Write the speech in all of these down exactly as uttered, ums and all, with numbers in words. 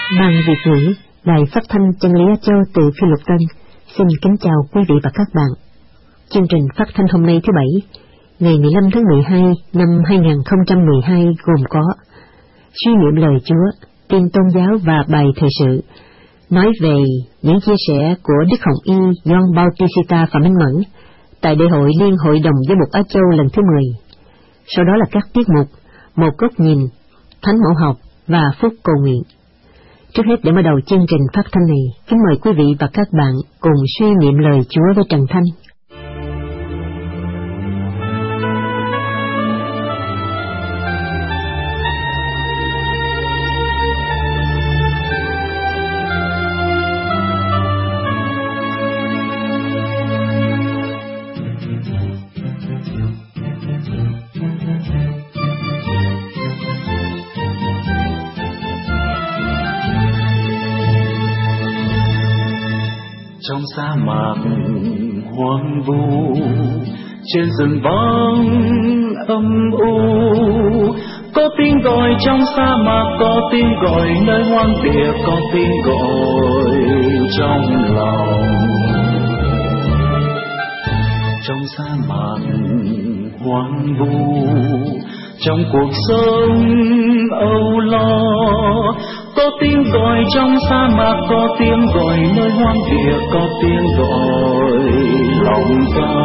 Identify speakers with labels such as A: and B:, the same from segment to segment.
A: Ban Việt ngữ, Đài Phát thanh Chân lý Á Châu từ Phi Luật Tân, xin kính chào quý vị và các bạn. Chương trình phát thanh hôm nay thứ Bảy, ngày mười lăm tháng mười hai năm hai nghìn không trăm mười hai gồm có suy niệm lời Chúa, tin tôn giáo và bài thời sự, nói về những chia sẻ của Đức Hồng Y Gioan Bautista Phạm Minh Mẫn tại Đại hội Liên hội đồng Giám mục Á Châu lần thứ mười. Sau đó là các tiết mục Một góc nhìn, Thánh mẫu học và phút cầu nguyện. Trước hết, để mở đầu chương trình phát thanh này, kính mời quý vị và các bạn cùng suy niệm lời Chúa với Trần Thanh.
B: Trong sa mạc hoang vu, trên rừng vắng âm u, có tiếng gọi trong sa mạc, có tiếng gọi nơi hoang địa, có tiếng gọi trong lòng. Trong sa mạc hoang vu, trong cuộc sống âu lo, có tiếng gọi trong sa mạc, có tiếng gọi nơi hoang địa, có tiếng gọi lòng ta.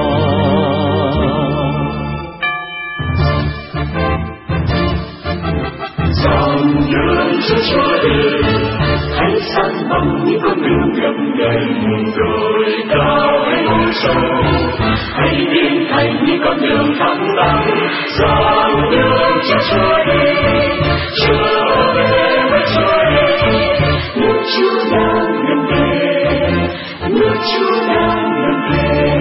B: Dòng đường cho Chúa đi, hãy săn bằng những con đường gập ghềnh, đồi cao hay núi sâu, hãy biến thành những con đường thẳng lặng. Dòng đường cho Chúa đi, Chúa về với Chúa đi, nước Chúa đang gần về, nước Chúa đang gần về.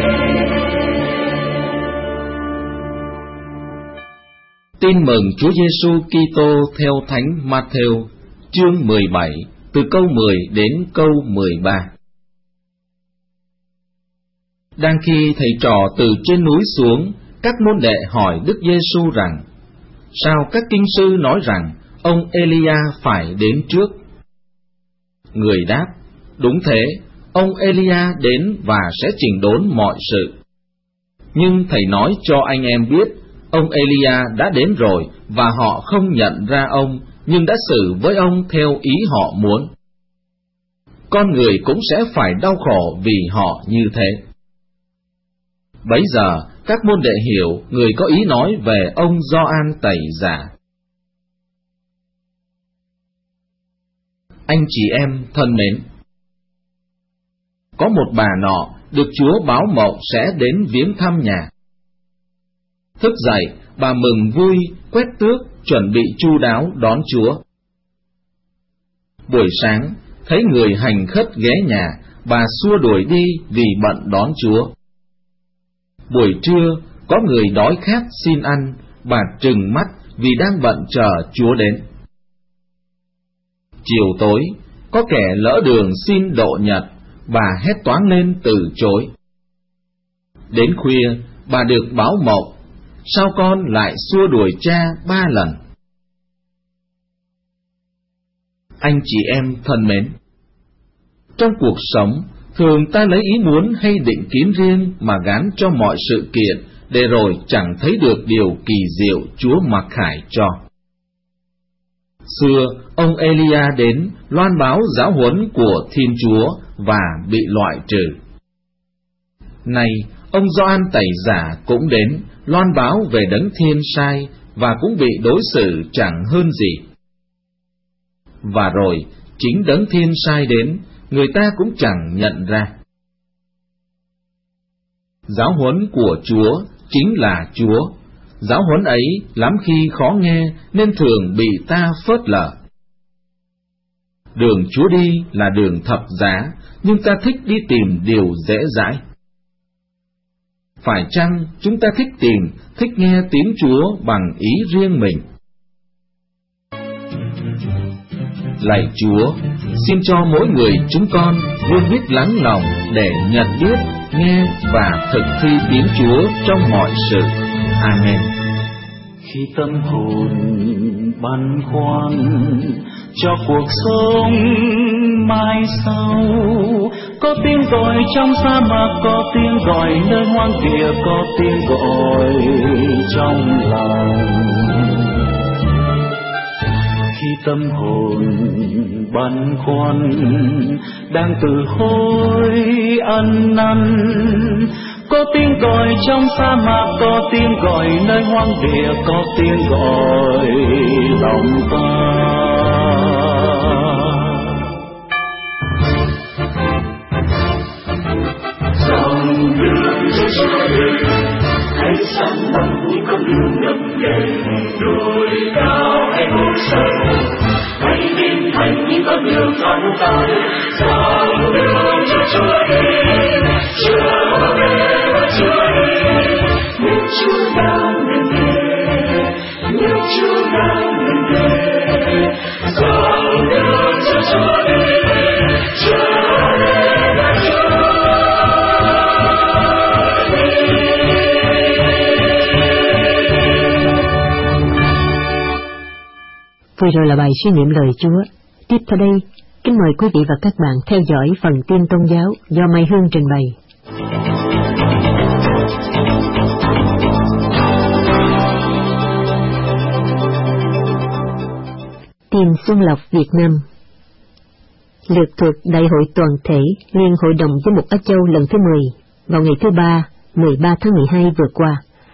C: Tin mừng Chúa Giêsu Kitô theo Thánh Matthew, chương mười bảy, từ câu mười đến câu mười ba. Đang khi thầy trò từ trên núi xuống, các môn đệ hỏi Đức Giêsu rằng: sao các kinh sư nói rằng ông Elia phải đến trước? Người đáp: đúng thế, ông Elia đến và sẽ chỉnh đốn mọi sự. Nhưng thầy nói cho anh em biết, ông Elia đã đến rồi và họ không nhận ra ông, nhưng đã xử với ông theo ý họ muốn. Con người cũng sẽ phải đau khổ vì họ như thế. Bấy giờ các môn đệ hiểu người có ý nói về ông Gioan Tẩy Giả. Anh chị em thân mến, có một bà nọ được Chúa báo mộng sẽ đến viếng thăm nhà. Thức dậy, bà mừng vui, quét tước, chuẩn bị chu đáo đón Chúa. Buổi sáng, thấy người hành khất ghé nhà, bà xua đuổi đi vì bận đón Chúa. Buổi trưa, có người đói khát xin ăn, bà trừng mắt vì đang bận chờ Chúa đến. Chiều tối, có kẻ lỡ đường xin độ nhật, bà hét toáng lên từ chối. Đến khuya, bà được báo mộng: sao con lại xua đuổi cha ba lần? Anh chị em thân mến, trong cuộc sống, thường ta lấy ý muốn hay định kiến riêng mà gán cho mọi sự kiện, để rồi chẳng thấy được điều kỳ diệu Chúa mặc khải cho. Xưa, ông Elia đến loan báo giáo huấn của Thiên Chúa và bị loại trừ. Nay, ông Gioan Tẩy Giả cũng đến loan báo về Đấng Thiên Sai và cũng bị đối xử chẳng hơn gì. Và rồi, chính Đấng Thiên Sai đến, người ta cũng chẳng nhận ra. Giáo huấn của Chúa chính là Chúa. Giáo huấn ấy lắm khi khó nghe nên thường bị ta phớt lờ. Đường Chúa đi là đường thập giá, nhưng ta thích đi tìm điều dễ dãi. Phải chăng chúng ta thích tìm, thích nghe tiếng Chúa bằng ý riêng mình? Lạy Chúa, xin cho mỗi người chúng con luôn biết lắng lòng để nhận biết, nghe và thực thi tiếng Chúa trong mọi sự. Amen.
B: Khi tâm hồn băn khoăn, cho cuộc sống mai sau. Có tiếng gọi trong sa mạc, có tiếng gọi nơi hoang địa, có tiếng gọi trong lòng. Khi tâm hồn băn khoăn đang tự hối ăn năn, có tiếng gọi trong sa mạc, có tiếng gọi nơi hoang địa, có tiếng gọi lòng ta.
D: Dòng đường cho Chúa đi, hãy sẵn lòng như con đường ngập ngừng, đồi cao hay hồ sâu, hãy tin thành như con đường thẳng tới. Dòng đường cho Chúa đi, Chúa về và Chúa đi, nước Chúa đang gần về, nước Chúa đang gần về. Dòng đường cho Chúa đi, Chúa về và Chúa.
A: Vừa rồi là bài suy niệm lời Chúa. Tiếp theo đây, kính mời quý vị và các bạn theo dõi phần tin tôn giáo do Mai Hương trình bày. Tin Xuân Lộc Việt Nam. Lượt thuộc Đại hội Toàn thể Liên Hội đồng Giám mục Á Châu lần thứ mười vào ngày thứ ba, mười ba tháng mười hai vừa qua.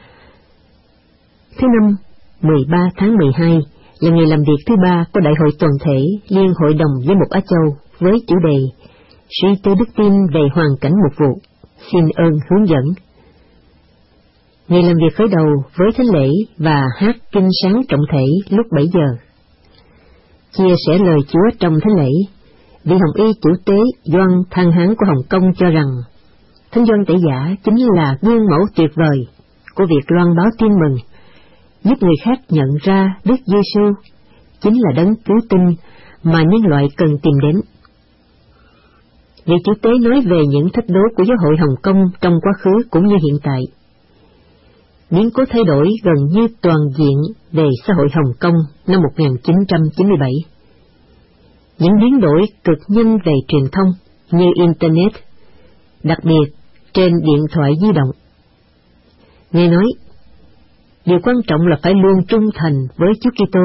A: Thứ năm, mười ba tháng mười hai là ngày làm việc thứ ba của Đại hội Toàn thể Liên Hội đồng Giám mục Á Châu với chủ đề Suy tư đức tin về hoàn cảnh mục vụ. Xin ơn hướng dẫn. Ngày làm việc khởi đầu với thánh lễ và hát kinh sáng trọng thể lúc bảy giờ. Chia sẻ lời Chúa trong thánh lễ, vị Hồng Y chủ tế Doan Thang Hán của Hồng Kông cho rằng Thánh Doan Tẩy Giả chính là gương mẫu tuyệt vời của việc loan báo tin mừng, giúp người khác nhận ra Đức Giêsu chính là đấng cứu tinh mà nhân loại cần tìm đến. Vị chủ tế nói về những thách đố của giáo hội Hồng Kông trong quá khứ cũng như hiện tại. Biến cố thay đổi gần như toàn diện về xã hội Hồng Kông năm một nghìn chín trăm chín mươi bảy. Những biến đổi cực nhanh về truyền thông như Internet, đặc biệt trên điện thoại di động. Ngài nói, điều quan trọng là phải luôn trung thành với Chúa Kitô.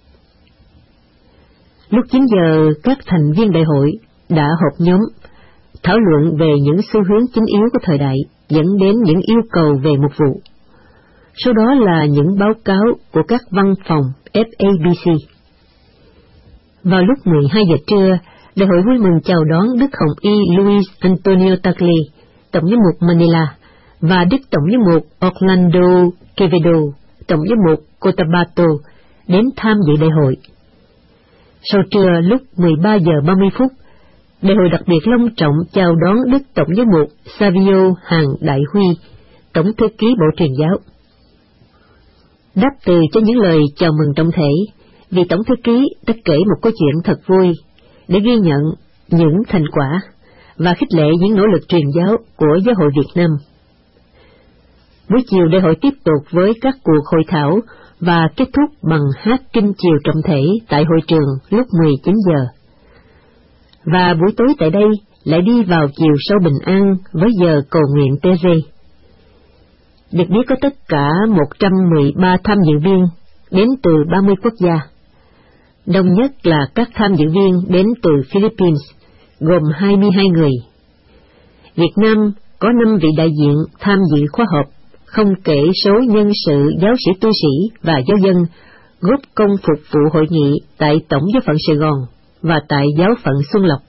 A: Lúc chín giờ, các thành viên đại hội đã họp nhóm thảo luận về những xu hướng chính yếu của thời đại dẫn đến những yêu cầu về mục vụ. Sau đó là những báo cáo của các văn phòng F A B C. Vào lúc mười hai giờ trưa, đại hội vui mừng chào đón Đức Hồng Y Luis Antonio Tagle, Tổng giám mục Manila, và Đức Tổng giám mục Orlando Quevedo, Tổng giám mục Cotabato, đến tham dự đại hội. Sau trưa lúc mười ba giờ ba mươi phút, đại hội đặc biệt long trọng chào đón Đức Tổng giám mục Savio Hàng Đại Huy, Tổng thư ký Bộ Truyền giáo. Đáp từ cho những lời chào mừng trọng thể, vị Tổng thư ký đã kể một câu chuyện thật vui để ghi nhận những thành quả và khích lệ những nỗ lực truyền giáo của giáo hội Việt Nam. Buổi chiều đại hội tiếp tục với các cuộc hội thảo và kết thúc bằng hát kinh chiều trọng thể tại hội trường lúc mười chín giờ. Và buổi tối tại đây lại đi vào chiều sâu bình an với giờ cầu nguyện tê rê. Được biết có tất cả một trăm mười ba tham dự viên đến từ ba mươi quốc gia. Đông nhất là các tham dự viên đến từ Philippines, gồm hai mươi hai người. Việt Nam có năm vị đại diện tham dự khóa họp, không kể số nhân sự giáo sĩ tu sĩ và giáo dân góp công phục vụ hội nghị tại Tổng giáo phận Sài Gòn và tại giáo phận Xuân Lộc.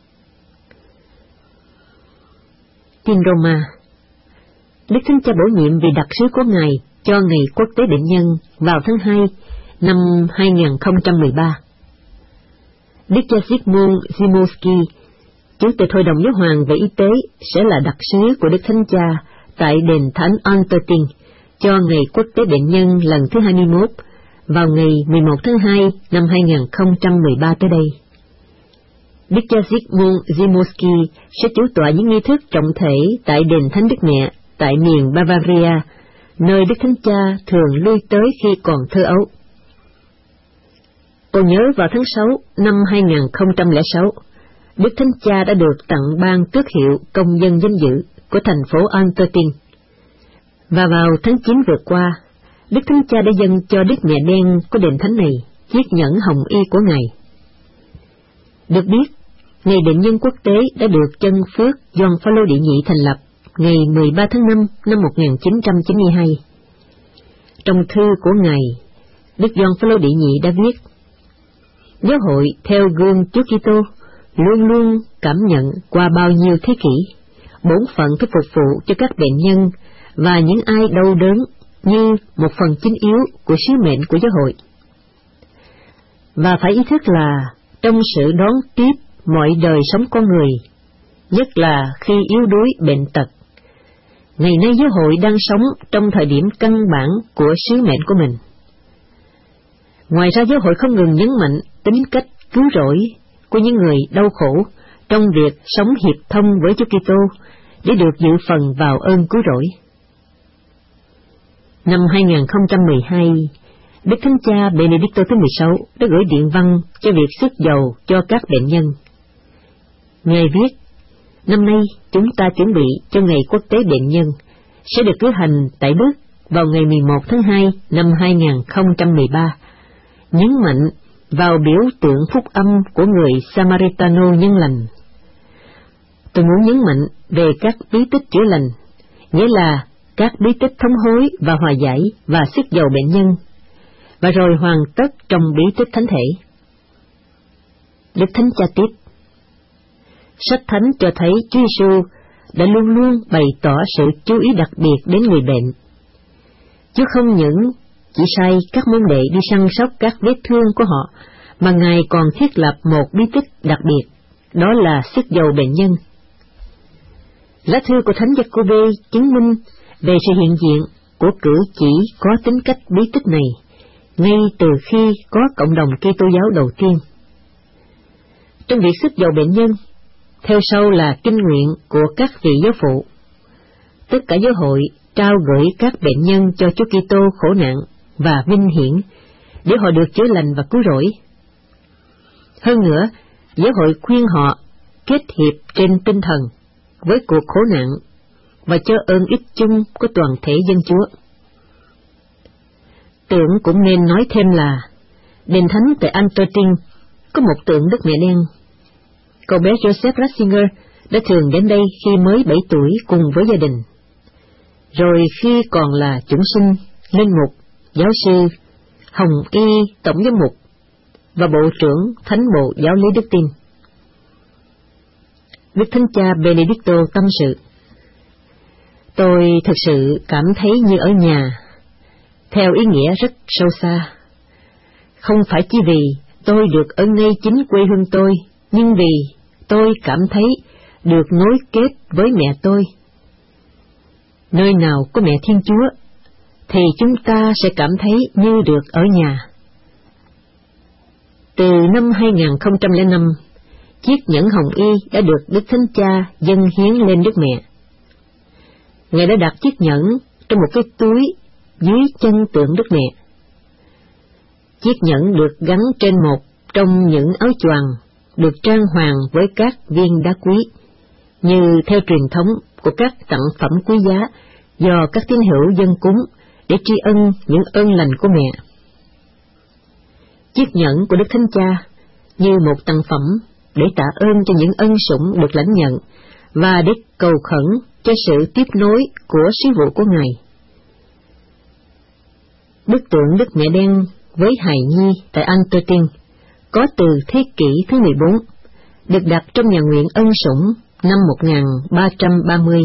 A: Tin Roma. Đức Thánh Cha bổ nhiệm vị đặc sứ của Ngài cho Ngày Quốc tế Bệnh nhân vào tháng hai năm hai nghìn không trăm mười ba. Đức cha Zygmunt Zimowski, Chủ tịch Hội đồng Giáo hoàng về Y tế, sẽ là đặc sứ của Đức Thánh Cha tại đền Thánh Antotin cho Ngày Quốc tế Bệnh nhân lần thứ hai mươi mốt vào ngày mười một tháng hai năm hai nghìn không trăm mười ba tới đây. Đức cha Zygmunt Zimowski sẽ chủ tọa những nghi thức trọng thể tại đền Thánh Đức Mẹ tại miền Bavaria, nơi Đức Thánh Cha thường lui tới khi còn thơ ấu. Tôi nhớ vào tháng sáu năm hai nghìn không trăm lẻ sáu, Đức Thánh Cha đã được tặng ban tước hiệu công dân danh dự của thành phố Antwerpen. Và vào tháng chín vừa qua, Đức Thánh Cha đã dâng cho Đức Mẹ Đen của đền thánh này chiếc nhẫn hồng y của Ngài. Được biết, Ngày Bệnh nhân Quốc tế đã được chân phước Gioan Phaolô đệ nhị thành lập ngày mười ba tháng năm năm một nghìn chín trăm chín mươi hai. Trong thư của Ngài, Đức Gioan Phaolô đệ nhị đã viết: Giáo hội theo gương Chúa Kitô luôn luôn cảm nhận qua bao nhiêu thế kỷ bổn phận phải phục vụ cho các bệnh nhân và những ai đau đớn như một phần chính yếu của sứ mệnh của giáo hội. Và phải ý thức là trong sự đón tiếp mọi đời sống con người, nhất là khi yếu đuối bệnh tật, ngày nay giáo hội đang sống trong thời điểm căn bản của sứ mệnh của mình. Ngoài ra, giáo hội không ngừng nhấn mạnh tính cách cứu rỗi của những người đau khổ trong việc sống hiệp thông với Chúa Kitô để được dự phần vào ơn cứu rỗi. Năm hai nghìn không trăm mười hai, Đức Thánh Cha Benedicto thứ mười sáu đã gửi điện văn cho việc xức dầu cho các bệnh nhân. Ngài viết: Năm nay chúng ta chuẩn bị cho Ngày Quốc tế Bệnh nhân sẽ được cử hành tại Đức vào ngày mười một tháng hai năm hai nghìn không trăm mười ba, nhấn mạnh vào biểu tượng phúc âm của người Samaritano nhân lành. Tôi muốn nhấn mạnh về các bí tích chữa lành, nghĩa là các bí tích thống hối và hòa giải và xức dầu bệnh nhân, và rồi hoàn tất trong bí tích thánh thể. Đức Thánh Cha tiếp: Sách Thánh cho thấy Chúa Giêsu đã luôn luôn bày tỏ sự chú ý đặc biệt đến người bệnh. Chúa không những chỉ sai các môn đệ đi săn sóc các vết thương của họ, mà Ngài còn thiết lập một bí tích đặc biệt, đó là xức dầu bệnh nhân. Lá thư của Thánh Giacôbê chứng minh về sự hiện diện của cử chỉ có tính cách bí tích này ngay từ khi có cộng đồng Kitô giáo đầu tiên. Trong việc xức dầu bệnh nhân, theo sau là kinh nguyện của các vị giáo phụ. Tất cả giáo hội trao gửi các bệnh nhân cho Chúa Kitô khổ nạn và vinh hiển để họ được chữa lành và cứu rỗi. Hơn nữa, giáo hội khuyên họ kết hiệp trên tinh thần với cuộc khổ nạn và cho ơn ích chung của toàn thể dân Chúa. Tượng cũng nên nói thêm là đền thánh tại Antwerpen có một tượng Đức Mẹ Đen. Cậu bé Joseph Ratzinger đã thường đến đây khi mới bảy tuổi cùng với gia đình. Rồi khi còn là chủng sinh, linh mục, giáo sư, hồng y tổng giám mục và bộ trưởng thánh bộ giáo lý đức tin. Đức Thánh Cha Benedicto tâm sự: Tôi thực sự cảm thấy như ở nhà, theo ý nghĩa rất sâu xa. Không phải chỉ vì tôi được ở ngay chính quê hương tôi, nhưng vì tôi cảm thấy được nối kết với mẹ tôi. Nơi nào có mẹ Thiên Chúa, thì chúng ta sẽ cảm thấy như được ở nhà. Từ năm hai nghìn không trăm lẻ năm, chiếc nhẫn hồng y đã được Đức Thánh Cha dâng hiến lên Đức Mẹ. Ngài đã đặt chiếc nhẫn trong một cái túi dưới chân tượng Đức Mẹ. Chiếc nhẫn được gắn trên một trong những áo choàng được trang hoàng với các viên đá quý, như theo truyền thống của các tặng phẩm quý giá do các tín hữu dâng cúng để tri ân những ơn lành của mẹ. Chiếc nhẫn của Đức Thánh Cha như một tặng phẩm để tạ ơn cho những ân sủng được lãnh nhận và để cầu khẩn cho sự tiếp nối của sứ vụ của Ngài. Bức tượng Đức Mẹ Đen với hài nhi tại Antwerpen có từ thế kỷ thứ mười bốn, được đặt trong nhà nguyện ân sủng năm một nghìn ba trăm ba mươi.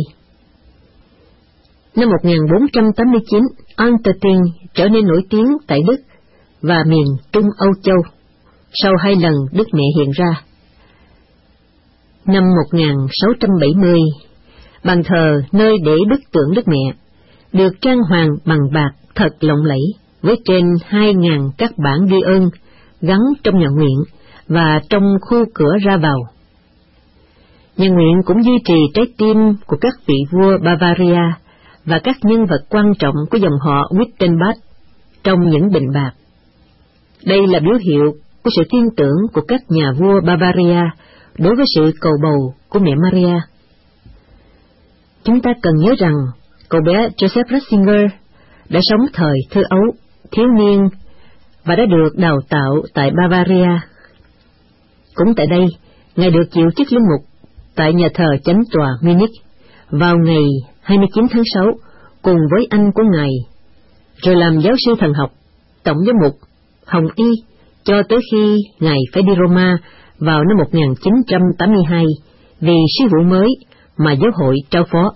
A: Năm một nghìn bốn trăm tám mươi chín, Antwerpen trở nên nổi tiếng tại Đức và miền Trung Âu Châu, sau hai lần Đức Mẹ hiện ra. Năm một nghìn sáu trăm bảy mươi, bàn thờ nơi để bức tượng Đức Mẹ được trang hoàng bằng bạc thật lộng lẫy, với trên hai nghìn các bản ghi ơn gắn trong nhà nguyện và trong khu cửa ra vào. Nhà nguyện cũng duy trì trái tim của các vị vua Bavaria và các nhân vật quan trọng của dòng họ Wittenbach trong những bình bạc. Đây là biểu hiệu của sự tin tưởng của các nhà vua Bavaria đối với sự cầu bầu của mẹ Maria. Chúng ta cần nhớ rằng cậu bé Joseph Ratzinger đã sống thời thơ ấu, thiếu niên và đã được đào tạo tại Bavaria. Cũng tại đây, Ngài được chịu chức linh mục tại nhà thờ Chánh tòa Munich vào ngày hai mươi chín tháng sáu cùng với anh của Ngài, rồi làm giáo sư thần học, tổng giám mục, hồng y cho tới khi Ngài phải đi Roma vào năm một nghìn chín trăm tám mươi hai vì sứ vụ mới mà giáo hội trao phó.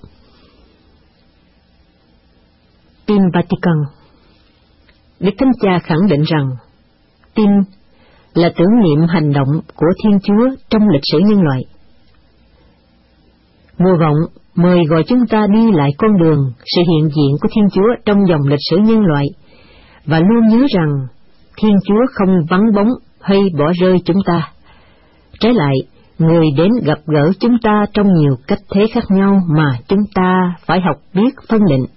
A: Tin Vatican. Đức Thánh Cha khẳng định rằng tin là tưởng niệm hành động của Thiên Chúa trong lịch sử nhân loại. Mùa vọng mời gọi chúng ta đi lại con đường sự hiện diện của Thiên Chúa trong dòng lịch sử nhân loại, và luôn nhớ rằng Thiên Chúa không vắng bóng hay bỏ rơi chúng ta. Trái lại, Người đến gặp gỡ chúng ta trong nhiều cách thế khác nhau mà chúng ta phải học biết phân định.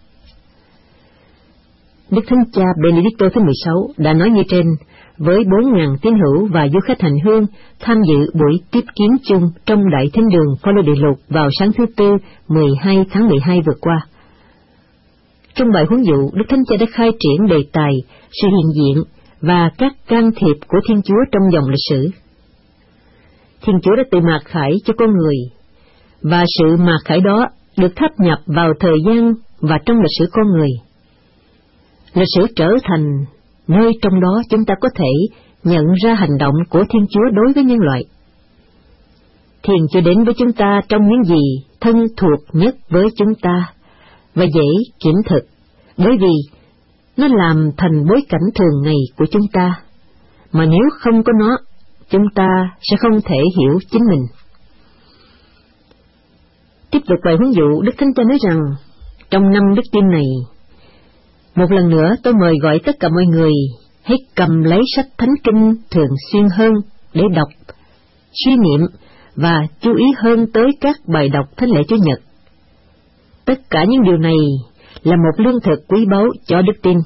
A: Đức Thánh Cha Benedicto thứ mười sáu đã nói như trên, với bốn nghìn tín hữu và du khách hành hương tham dự buổi tiếp kiến chung trong Đại Thánh đường Phaolô Đệ Lục vào sáng thứ Tư mười hai tháng mười hai vừa qua. Trong bài huấn dụ, Đức Thánh Cha đã khai triển đề tài sự hiện diện và các can thiệp của Thiên Chúa trong dòng lịch sử. Thiên Chúa đã tự mặc khải cho con người, và sự mặc khải đó được tháp nhập vào thời gian và trong lịch sử con người. Lịch sử trở thành nơi trong đó chúng ta có thể nhận ra hành động của Thiên Chúa đối với nhân loại. Thiên Chúa đến với chúng ta trong những gì thân thuộc nhất với chúng ta và dễ kiểm thực, bởi vì nó làm thành bối cảnh thường ngày của chúng ta, mà nếu không có nó, chúng ta sẽ không thể hiểu chính mình. Tiếp tục bài huấn dụ, Đức Thánh Cha nói rằng, trong năm đức tin này, một lần nữa tôi mời gọi tất cả mọi người hãy cầm lấy sách Thánh Kinh thường xuyên hơn để đọc, suy niệm và chú ý hơn tới các bài đọc Thánh lễ Chủ nhật. Tất cả những điều này là một lương thực quý báu cho đức tin.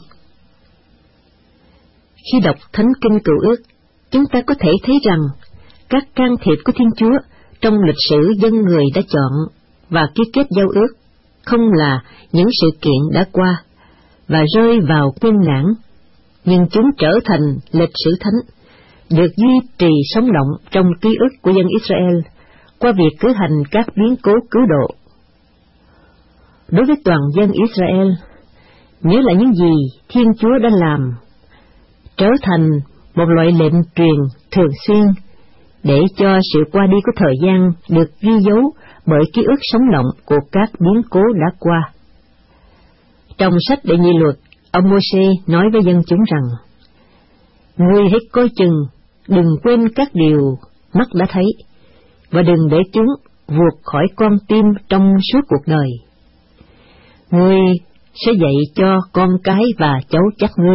A: Khi đọc Thánh Kinh Cựu Ước, chúng ta có thể thấy rằng các can thiệp của Thiên Chúa trong lịch sử dân người đã chọn và ký kết giao ước không là những sự kiện đã qua và rơi vào quên lãng, nhưng chúng trở thành lịch sử thánh, được duy trì sống động trong ký ức của dân Israel qua việc cử hành các biến cố cứu độ. Đối với toàn dân Israel, nhớ lại những gì Thiên Chúa đã làm, trở thành một loại lệnh truyền thường xuyên để cho sự qua đi của thời gian được ghi dấu bởi ký ức sống động của các biến cố đã qua. Trong sách Đệ Nhị Luật, ông Mô-sê nói với dân chúng rằng, ngươi hãy coi chừng, đừng quên các điều mắt đã thấy, và đừng để chúng vụt khỏi con tim trong suốt cuộc đời. Ngươi sẽ dạy cho con cái và cháu chắc ngươi.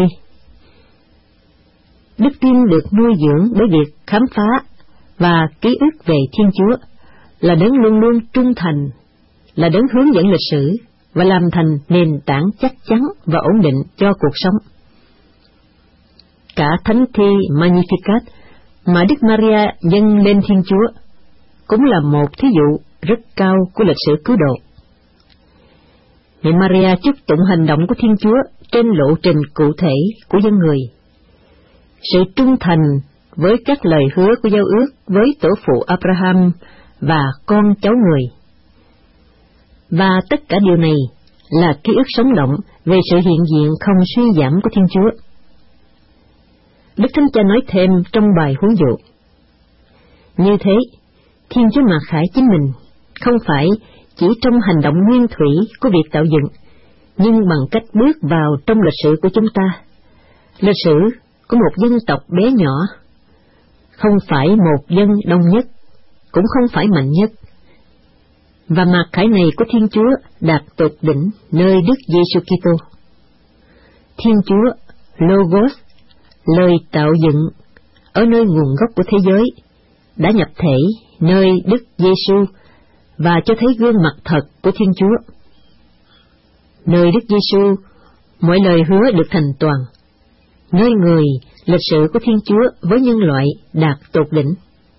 A: Đức tin được nuôi dưỡng bởi việc khám phá và ký ức về Thiên Chúa, là đấng luôn luôn trung thành, là đấng hướng dẫn lịch sử và làm thành nền tảng chắc chắn và ổn định cho cuộc sống. Cả thánh thi Magnificat mà Đức Maria dâng lên Thiên Chúa cũng là một thí dụ rất cao của lịch sử cứu độ. Mẹ Maria chúc tụng hành động của Thiên Chúa trên lộ trình cụ thể của dân người. Sự trung thành với các lời hứa của giao ước với tổ phụ Abraham và con cháu người. Và tất cả điều này là ký ức sống động về sự hiện diện không suy giảm của Thiên Chúa. Đức Thánh Cha nói thêm trong bài huấn dụ, như thế, Thiên Chúa mặc khải chính mình không phải chỉ trong hành động nguyên thủy của việc tạo dựng, nhưng bằng cách bước vào trong lịch sử của chúng ta, lịch sử của một dân tộc bé nhỏ, không phải một dân đông nhất, cũng không phải mạnh nhất. Và mặc khải này của Thiên Chúa đạt tột đỉnh nơi Đức Giêsu Kitô. Thiên Chúa Logos, lời tạo dựng ở nơi nguồn gốc của thế giới, đã nhập thể nơi Đức Giêsu và cho thấy gương mặt thật của Thiên Chúa. Nơi Đức Giêsu, mọi lời hứa được thành toàn. Nơi người Lịch sử của Thiên Chúa với nhân loại đạt tột đỉnh.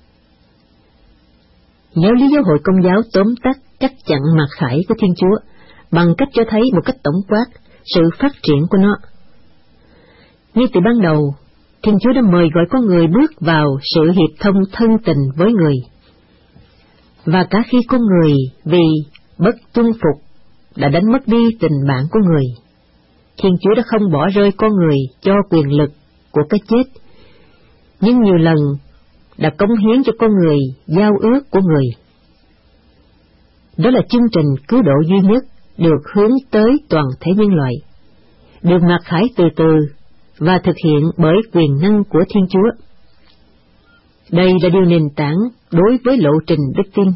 A: Giáo lý giáo hội Công giáo tóm tắt cách chặn mặc khải của Thiên Chúa bằng cách cho thấy một cách tổng quát sự phát triển của nó. Ngay từ ban đầu, Thiên Chúa đã mời gọi con người bước vào sự hiệp thông thân tình với người. Và cả khi con người vì bất tuân phục đã đánh mất đi tình bạn của người, Thiên Chúa đã không bỏ rơi con người cho quyền lực của cái chết, nhưng nhiều lần đã cống hiến cho con người giao ước của người. Đó là chương trình cứu độ duy nhất được hướng tới toàn thể nhân loại, được mặc khải từ từ và thực hiện bởi quyền năng của Thiên Chúa. Đây là điều nền tảng đối với lộ trình đức tin.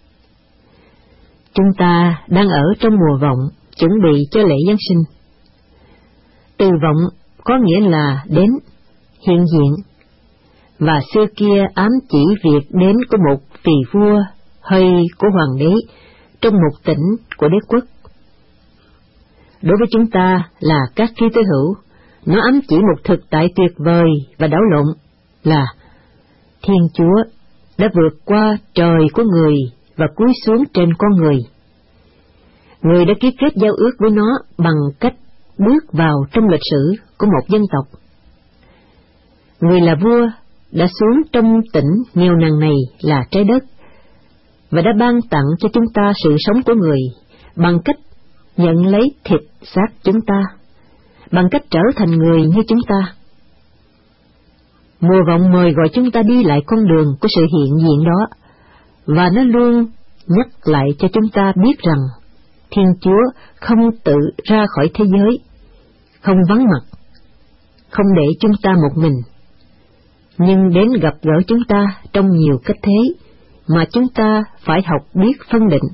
A: Chúng ta đang ở trong mùa vọng, chuẩn bị cho lễ Giáng sinh. Từ vọng có nghĩa là đến, hiện diện, và xưa kia ám chỉ việc đến của một vị vua hay của hoàng đế trong một tỉnh của đế quốc. Đối với chúng ta là các Kitô hữu, nó ám chỉ một thực tại tuyệt vời và đảo lộn là Thiên Chúa đã vượt qua trời của người và cúi xuống trên con người. Người đã ký kết giao ước với nó bằng cách bước vào trong lịch sử của một dân tộc. Người là vua đã xuống trong tỉnh nghèo nàn này là trái đất, và đã ban tặng cho chúng ta sự sống của người bằng cách nhận lấy thịt xác chúng ta, bằng cách trở thành người như chúng ta. Mùa vọng mời gọi chúng ta đi lại con đường của sự hiện diện đó, và nó luôn nhắc lại cho chúng ta biết rằng Thiên Chúa không tự ra khỏi thế giới, không vắng mặt, không để chúng ta một mình, nhưng đến gặp gỡ chúng ta trong nhiều cách thế mà chúng ta phải học biết phân định.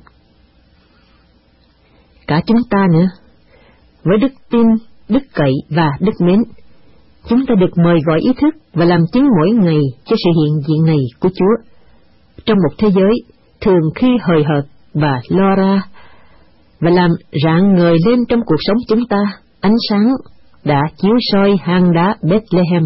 A: Cả chúng ta nữa, với đức tin, đức cậy và đức mến, chúng ta được mời gọi ý thức và làm chứng mỗi ngày cho sự hiện diện này của Chúa, trong một thế giới thường khi hời hợt và lo ra, và làm rạng ngời lên trong cuộc sống chúng ta ánh sáng đã chiếu soi hang đá Bethlehem.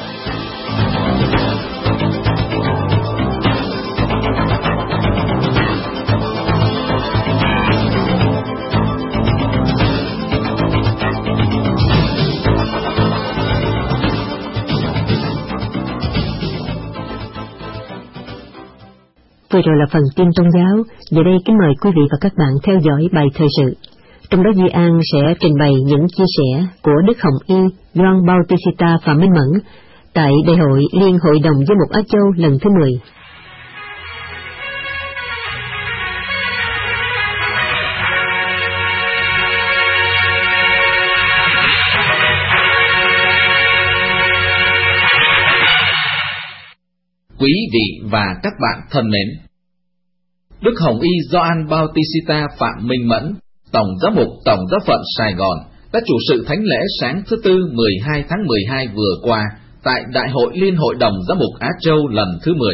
A: Vừa rồi là phần tin tôn giáo. Giờ đây kính mời quý vị và các bạn theo dõi bài thời sự. Trong đó Duy An sẽ trình bày những chia sẻ của Đức Hồng Y Gioan Bautista Phạm Minh Mẫn tại Đại hội Liên Hội đồng Giám mục Á Châu lần thứ mười.
C: Quý vị và các bạn thân mến, Đức Hồng Y Gioan Bautista Phạm Minh Mẫn, Tổng Giám mục Tổng Giáo phận Sài Gòn, đã chủ sự thánh lễ sáng thứ Tư mười hai tháng mười hai vừa qua tại Đại hội Liên Hội đồng Giám mục Á Châu lần thứ mười.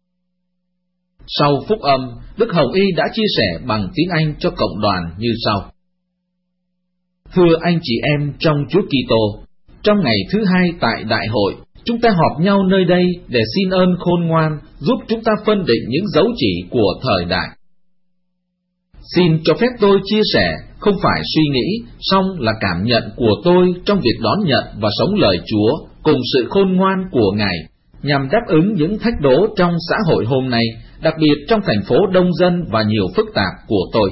C: Sau phúc âm, Đức Hồng Y đã chia sẻ bằng tiếng Anh cho cộng đoàn như sau: Thưa anh chị em trong Chúa Kitô, trong ngày thứ hai tại Đại hội, chúng ta họp nhau nơi đây để xin ơn khôn ngoan giúp chúng ta phân định những dấu chỉ của thời đại. Xin cho phép tôi chia sẻ không phải suy nghĩ, song là cảm nhận của tôi trong việc đón nhận và sống lời Chúa cùng sự khôn ngoan của Ngài, nhằm đáp ứng những thách đố trong xã hội hôm nay, đặc biệt trong thành phố đông dân và nhiều phức tạp của tôi.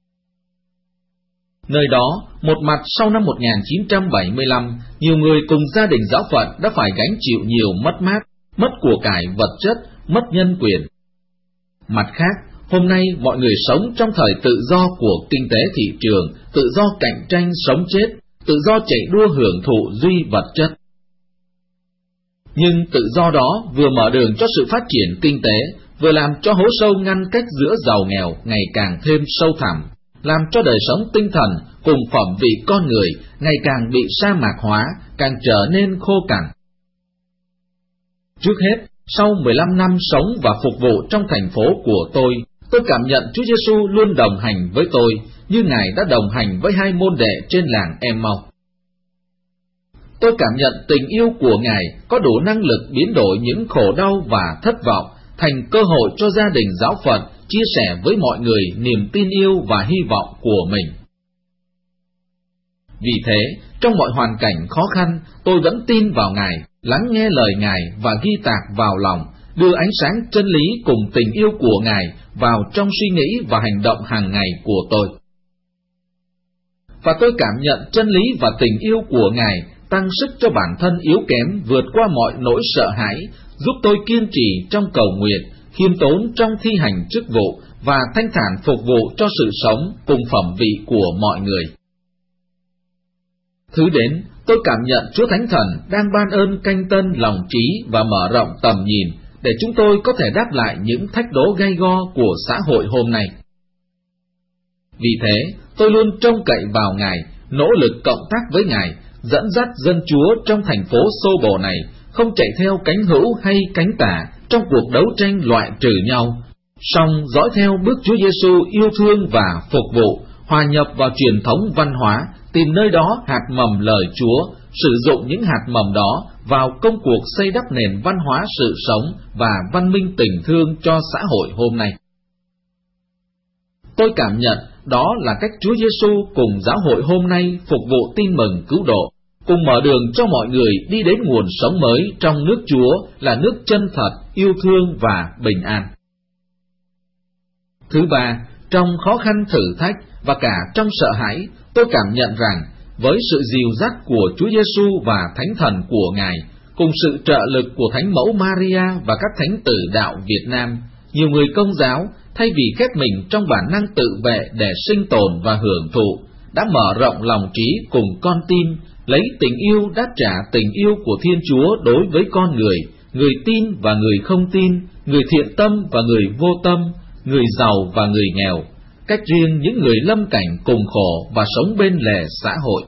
C: Nơi đó, một mặt sau năm một nghìn chín trăm bảy mươi lăm, nhiều người cùng gia đình giáo phận đã phải gánh chịu nhiều mất mát, mất của cải vật chất, mất nhân quyền. Mặt khác, hôm nay mọi người sống trong thời tự do của kinh tế thị trường, tự do cạnh tranh sống chết, tự do chạy đua hưởng thụ duy vật chất. Nhưng tự do đó vừa mở đường cho sự phát triển kinh tế, vừa làm cho hố sâu ngăn cách giữa giàu nghèo ngày càng thêm sâu thẳm, làm cho đời sống tinh thần cùng phẩm vị con người ngày càng bị sa mạc hóa, càng trở nên khô cằn. Trước hết, sau mười lăm năm sống và phục vụ trong thành phố của tôi, tôi cảm nhận Chúa Giêsu luôn đồng hành với tôi, như Ngài đã đồng hành với hai môn đệ trên làng Em-mau. tôi cảm nhận tình yêu của Ngài có đủ năng lực biến đổi những khổ đau và thất vọng thành cơ hội cho gia đình giáo phận chia sẻ với mọi người niềm tin yêu và hy vọng của mình. Vì thế, trong mọi hoàn cảnh khó khăn, tôi vẫn tin vào Ngài, lắng nghe lời Ngài và ghi tạc vào lòng, đưa ánh sáng chân lý cùng tình yêu của Ngài vào trong suy nghĩ và hành động hàng ngày của tôi. Và tôi cảm nhận chân lý và tình yêu của Ngài tăng sức cho bản thân yếu kém vượt qua mọi nỗi sợ hãi, giúp tôi kiên trì trong cầu nguyện, khiêm tốn trong thi hành chức vụ và thanh thản phục vụ cho sự sống cùng phẩm vị của mọi người. Thứ đến, tôi cảm nhận Chúa Thánh Thần đang ban ơn canh tân lòng trí và mở rộng tầm nhìn để chúng tôi có thể đáp lại những thách đố gay go của xã hội hôm nay. Vì thế, tôi luôn trông cậy vào Ngài, nỗ lực cộng tác với Ngài, dẫn dắt dân Chúa trong thành phố xô bồ này, không chạy theo cánh hữu hay cánh tả trong cuộc đấu tranh loại trừ nhau, song dõi theo bước Chúa Giêsu yêu thương và phục vụ, hòa nhập vào truyền thống văn hóa, tìm nơi đó hạt mầm lời Chúa, sử dụng những hạt mầm đó vào công cuộc xây đắp nền văn hóa sự sống và văn minh tình thương cho xã hội hôm nay. Tôi cảm nhận đó là cách Chúa Giêsu cùng giáo hội hôm nay phục vụ tin mừng cứu độ, cùng mở đường cho mọi người đi đến nguồn sống mới trong nước Chúa là nước chân thật, yêu thương và bình an. Thứ ba, trong khó khăn thử thách và cả trong sợ hãi, tôi cảm nhận rằng với sự dìu dắt của Chúa Giêsu và Thánh Thần của Ngài, cùng sự trợ lực của Thánh Mẫu Maria và các thánh tử đạo Việt Nam, nhiều người Công giáo thay vì khép mình trong bản năng tự vệ để sinh tồn và hưởng thụ, đã mở rộng lòng trí cùng con tim, lấy tình yêu đáp trả tình yêu của Thiên Chúa đối với con người, người tin và người không tin, người thiện tâm và người vô tâm, người giàu và người nghèo, cách riêng những người lâm cảnh cùng khổ và sống bên lề xã hội.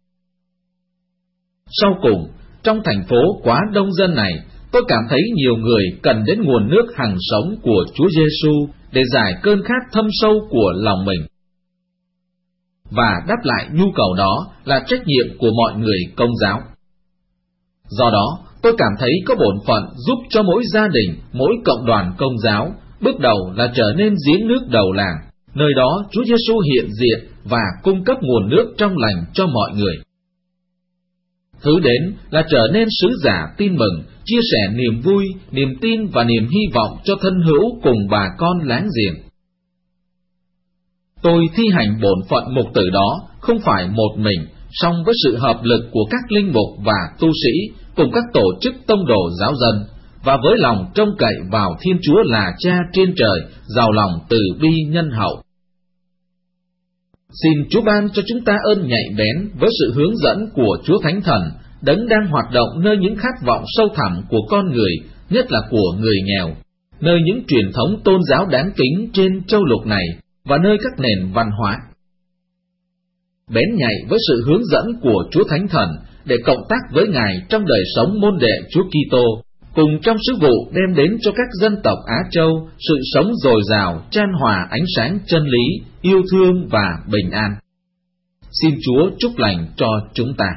C: Sau cùng, trong thành phố quá đông dân này, tôi cảm thấy nhiều người cần đến nguồn nước hằng sống của Chúa Giêsu để giải cơn khát thâm sâu của lòng mình. Và đáp lại nhu cầu đó là trách nhiệm của mọi người Công giáo. Do đó, tôi cảm thấy có bổn phận giúp cho mỗi gia đình, mỗi cộng đoàn Công giáo, bước đầu là trở nên giếng nước đầu làng, nơi đó Chúa Giêsu hiện diện và cung cấp nguồn nước trong lành cho mọi người. Thứ đến là trở nên sứ giả tin mừng, chia sẻ niềm vui, niềm tin và niềm hy vọng cho thân hữu cùng bà con láng giềng. Tôi thi hành bổn phận mục tử đó không phải một mình, song với sự hợp lực của các linh mục và tu sĩ cùng các tổ chức tông đồ giáo dân, và với lòng trông cậy vào Thiên Chúa là Cha trên trời, giàu lòng từ bi nhân hậu. Xin Chúa ban cho chúng ta ơn nhạy bén với sự hướng dẫn của Chúa Thánh Thần, đấng đang hoạt động nơi những khát vọng sâu thẳm của con người, nhất là của người nghèo, nơi những truyền thống tôn giáo đáng kính trên châu lục này và nơi các nền văn hóa. Bén nhạy với sự hướng dẫn của Chúa Thánh Thần để cộng tác với Ngài trong đời sống môn đệ Chúa Kitô, cùng trong sứ vụ đem đến cho các dân tộc Á Châu sự sống dồi dào, chan hòa ánh sáng chân lý, yêu thương và bình an. Xin Chúa chúc lành cho chúng ta.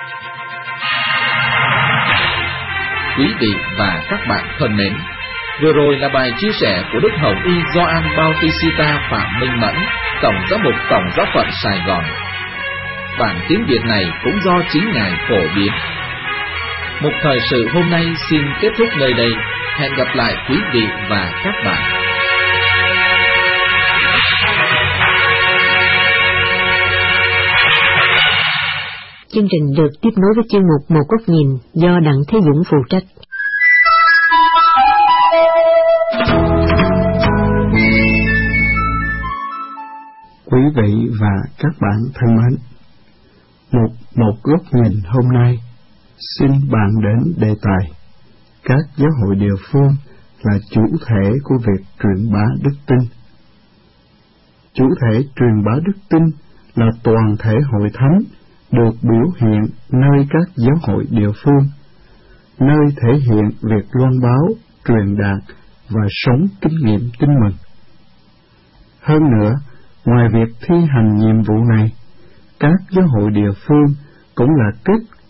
C: Quý vị và các bạn thân mến, vừa rồi là bài chia sẻ của Đức Hồng Y Gioan Bautista Phạm Minh Mẫn, Tổng giám mục Tổng giáo phận Sài Gòn. Bản tiếng Việt này cũng do chính Ngài phổ biến. Mục thời sự hôm nay xin kết thúc nơi đây. Hẹn gặp lại quý vị và các bạn.
A: Chương trình được tiếp nối với chuyên mục Một Góc Nhìn do Đặng Thế Dũng phụ trách.
E: Quý vị và các bạn thân mến, một một góc nhìn hôm nay xin bàn đến đề tài các giáo hội địa phương là chủ thể của việc truyền bá đức tin. Chủ thể truyền bá đức tin là toàn thể hội thánh được biểu hiện nơi các giáo hội địa phương, nơi thể hiện việc loan báo, truyền đạt và sống kinh nghiệm tin mừng. Hơn nữa, ngoài việc thi hành nhiệm vụ này, các giáo hội địa phương cũng là kết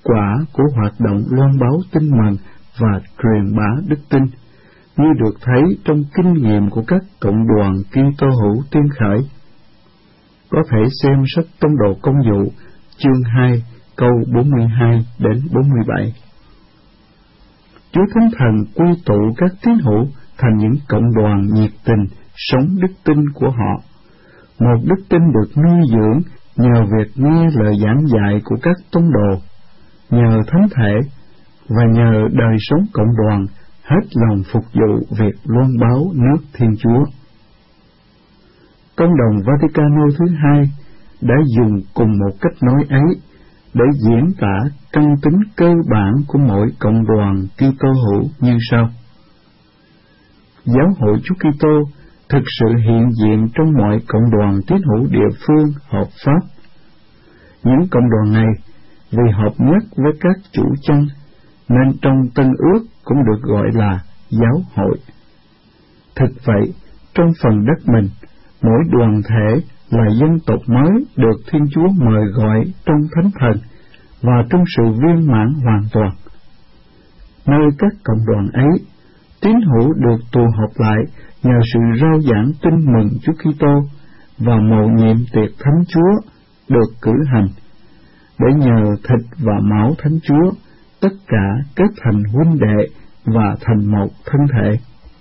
E: quả của hoạt động loan báo tin mừng và truyền bá đức tin, như được thấy trong kinh nghiệm của các cộng đoàn Kitô hữu tiên khởi. Có thể xem sách Tông đồ Công vụ, chương hai, câu bốn mươi hai đến bốn mươi bảy. Chúa Thánh Thần quy tụ các tín hữu thành những cộng đoàn nhiệt tình, sống đức tin của họ. Một đức tin được nuôi dưỡng nhờ việc nghe lời giảng dạy của các tông đồ, nhờ thánh thể và nhờ đời sống cộng đoàn hết lòng phục vụ việc loan báo nước Thiên Chúa. Công đồng Vaticano thứ hai đã dùng cùng một cách nói ấy để diễn tả căn tính cơ bản của mỗi cộng đoàn Kitô hữu như sau: Giáo hội Chúa Kitô thực sự hiện diện trong mọi cộng đoàn tín hữu địa phương hợp pháp. Những cộng đoàn này vì hợp nhất với các chủ chân nên trong Tân Ước cũng được gọi là giáo hội. Thực vậy, trong phần đất mình, mỗi đoàn thể là dân tộc mới được Thiên Chúa mời gọi trong Thánh Thần và trong sự viên mãn hoàn toàn. Nơi các cộng đoàn ấy, tín hữu được tụ họp lại nhờ sự rao giảng tin mừng Chúa Kitô và mầu nhiệm tiệc Thánh Chúa được cử hành, để nhờ thịt và máu Thánh Chúa tất cả kết thành huynh đệ và thành một thân thể.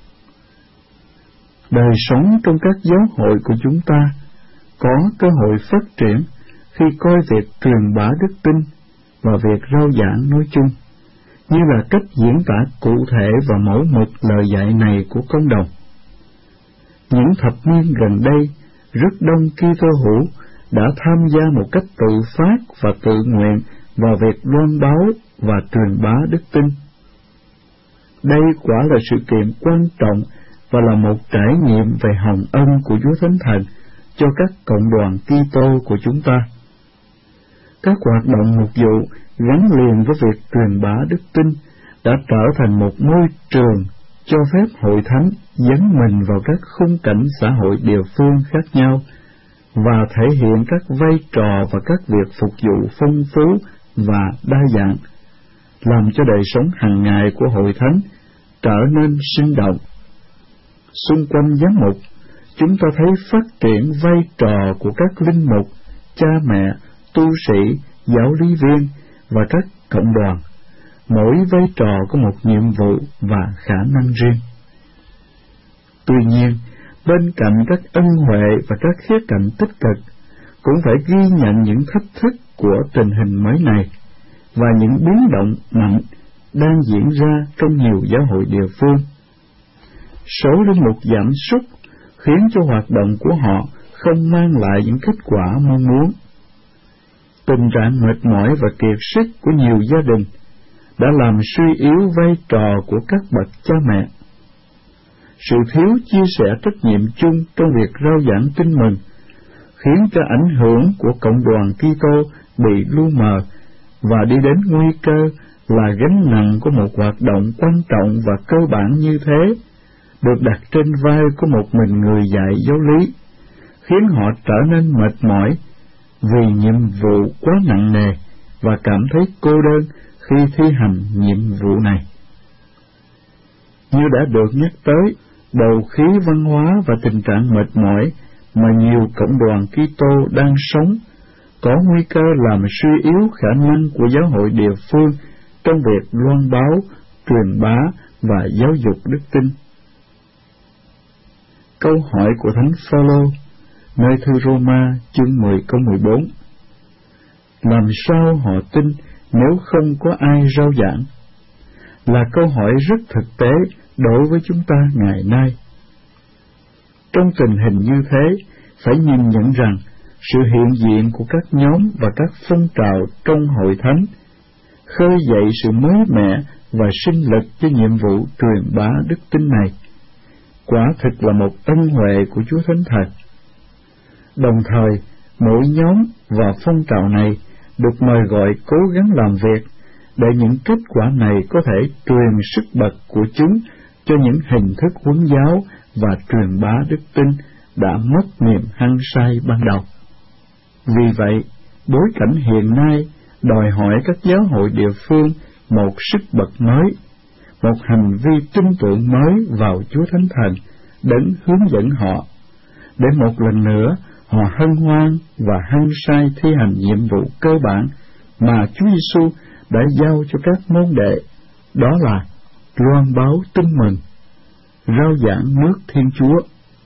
E: Đời sống trong các giáo hội của chúng ta có cơ hội phát triển khi coi việc truyền bá đức tin và việc rao giảng nói chung như là cách diễn tả cụ thể và mẫu mực lời dạy này của công đồng. Những thập niên gần đây, rất đông Kitô hữu đã tham gia một cách tự phát và tự nguyện vào việc loan báo và truyền bá đức tin. Đây quả là sự kiện quan trọng và là một trải nghiệm về hồng ân của Chúa Thánh Thần cho các cộng đoàn Kitô của chúng ta. Các hoạt động mục vụ gắn liền với việc truyền bá đức tin đã trở thành một môi trường cho phép hội thánh dấn mình vào các khung cảnh xã hội địa phương khác nhau và thể hiện các vai trò và các việc phục vụ phong phú và đa dạng, làm cho đời sống hàng ngày của hội thánh trở nên sinh động. Xung quanh giám mục, chúng ta thấy phát triển vai trò của các linh mục, cha mẹ, tu sĩ, giáo lý viên và các cộng đoàn. Mỗi vai trò có một nhiệm vụ và khả năng riêng. Tuy nhiên, bên cạnh các ân huệ và các khía cạnh tích cực, cũng phải ghi nhận những thách thức của tình hình mới này và những biến động mạnh đang diễn ra trong nhiều giáo hội địa phương. Số linh mục giảm sút khiến cho hoạt động của họ không mang lại những kết quả mong muốn. Tình trạng mệt mỏi và kiệt sức của nhiều gia đình đã làm suy yếu vai trò của các bậc cha mẹ. Sự thiếu chia sẻ trách nhiệm chung trong việc rao giảng tin mừng khiến cho ảnh hưởng của cộng đoàn Kitô bị lu mờ và đi đến nguy cơ là gánh nặng của một hoạt động quan trọng và cơ bản như thế được đặt trên vai của một mình người dạy giáo lý, khiến họ trở nên mệt mỏi vì nhiệm vụ quá nặng nề và cảm thấy cô đơn khi thi hành nhiệm vụ này. Như đã được nhắc tới, đầu khí văn hóa và tình trạng mệt mỏi mà nhiều cộng đoàn Kitô đang sống có nguy cơ làm suy yếu khả năng của giáo hội địa phương trong việc loan báo, truyền bá và giáo dục đức tin. Câu hỏi của Thánh Phaolô nơi thư Roma chương mười câu mười bốn: Làm sao họ tin nếu không có ai rao giảng? Là câu hỏi rất thực tế đối với chúng ta ngày nay. Trong tình hình như thế, phải nhìn nhận rằng sự hiện diện của các nhóm và các phong trào trong hội thánh khơi dậy sự mới mẻ và sinh lực cho nhiệm vụ truyền bá đức tin này. Quả thực là một ân huệ của Chúa Thánh Thần. Đồng thời, mỗi nhóm và phong trào này được mời gọi cố gắng làm việc để những kết quả này có thể truyền sức bật của chúng cho những hình thức huấn giáo và truyền bá đức tin đã mất niềm hăng say ban đầu. Vì vậy, bối cảnh hiện nay đòi hỏi các giáo hội địa phương một sức bật mới, một hành vi tin tưởng mới vào Chúa Thánh Thần đến hướng dẫn họ, để một lần nữa họ hân hoan và hăng say thi hành nhiệm vụ cơ bản mà Chúa Giêsu đã giao cho các môn đệ, đó là loan báo tin mừng, rao giảng nước Thiên Chúa.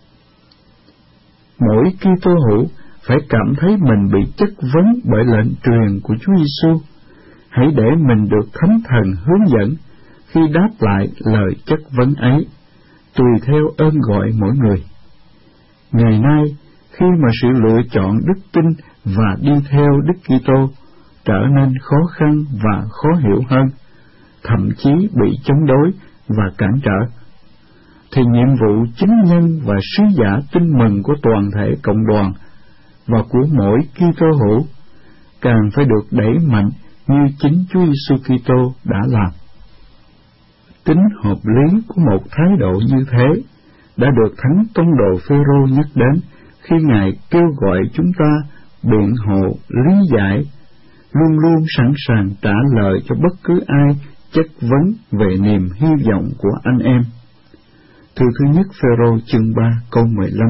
E: Mỗi Kitô hữu phải cảm thấy mình bị chất vấn bởi lệnh truyền của Chúa Giêsu. Hãy để mình được Thánh Thần hướng dẫn khi đáp lại lời chất vấn ấy, tùy theo ơn gọi mỗi người. Ngày nay, khi mà sự lựa chọn đức tin và đi theo Đức Kitô trở nên khó khăn và khó hiểu hơn, thậm chí bị chống đối và cản trở, thì nhiệm vụ chính nhân và sứ giả tin mừng của toàn thể cộng đoàn và của mỗi Kitô hữu càng phải được đẩy mạnh như chính Chúa Giêsu Kitô đã làm. Tính hợp lý của một thái độ như thế đã được Thánh Tông đồ Phêrô nhắc đến khi Ngài kêu gọi chúng ta biện hộ, lý giải, luôn luôn sẵn sàng trả lời cho bất cứ ai chất vấn về niềm hy vọng của anh em. Thư thứ nhất Phêrô chương ba câu mười lăm.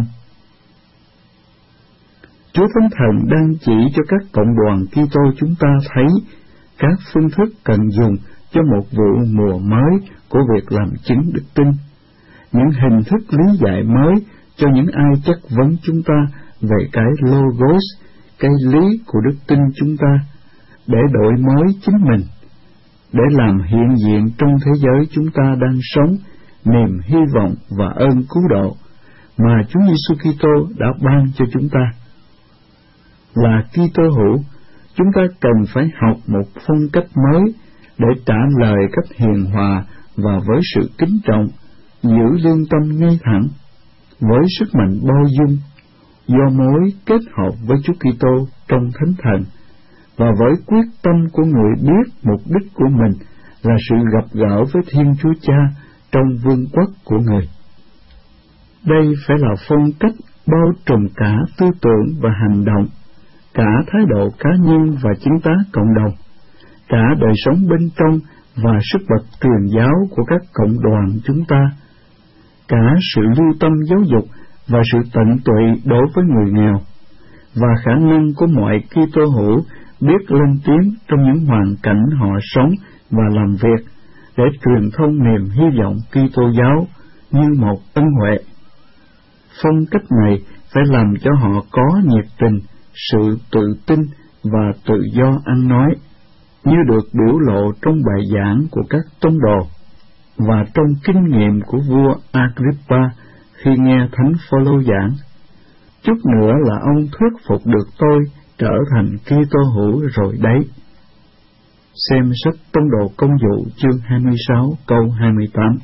E: Chúa Thánh Thần đang chỉ cho các cộng đoàn Kitô chúng ta thấy các phương thức cần dùng cho một vụ mùa mới của việc làm chứng đức tin, những hình thức lý giải mới cho những ai chất vấn chúng ta về cái logos, cái lý của đức tin chúng ta, để đổi mới chính mình, để làm hiện diện trong thế giới chúng ta đang sống niềm hy vọng và ơn cứu độ mà Chúa Giêsu Kitô đã ban cho chúng ta. Là Kitô hữu, chúng ta cần phải học một phong cách mới để trả lời cách hiền hòa và với sự kính trọng, giữ lương tâm ngay thẳng, với sức mạnh bao dung, do mối kết hợp với Chúa Kitô trong Thánh Thần, và với quyết tâm của người biết mục đích của mình là sự gặp gỡ với Thiên Chúa Cha trong vương quốc của người. Đây phải là phong cách bao trùm cả tư tưởng và hành động, cả thái độ cá nhân và chứng tá cộng đồng, cả đời sống bên trong và sức bật truyền giáo của các cộng đoàn chúng ta, cả sự lưu tâm giáo dục và sự tận tụy đối với người nghèo, và khả năng của mọi Kitô hữu biết lên tiếng trong những hoàn cảnh họ sống và làm việc để truyền thông niềm hy vọng Kitô giáo như một ân huệ. Phong cách này phải làm cho họ có nhiệt tình, sự tự tin và tự do ăn nói, như được biểu lộ trong bài giảng của các tông đồ và trong kinh nghiệm của vua Agrippa khi nghe Thánh Phôlô giảng. Chút nữa là ông thuyết phục được tôi trở thành Kitô hữu rồi đấy. Xem sách Tông đồ Công vụ chương hai mươi sáu câu hai mươi tám.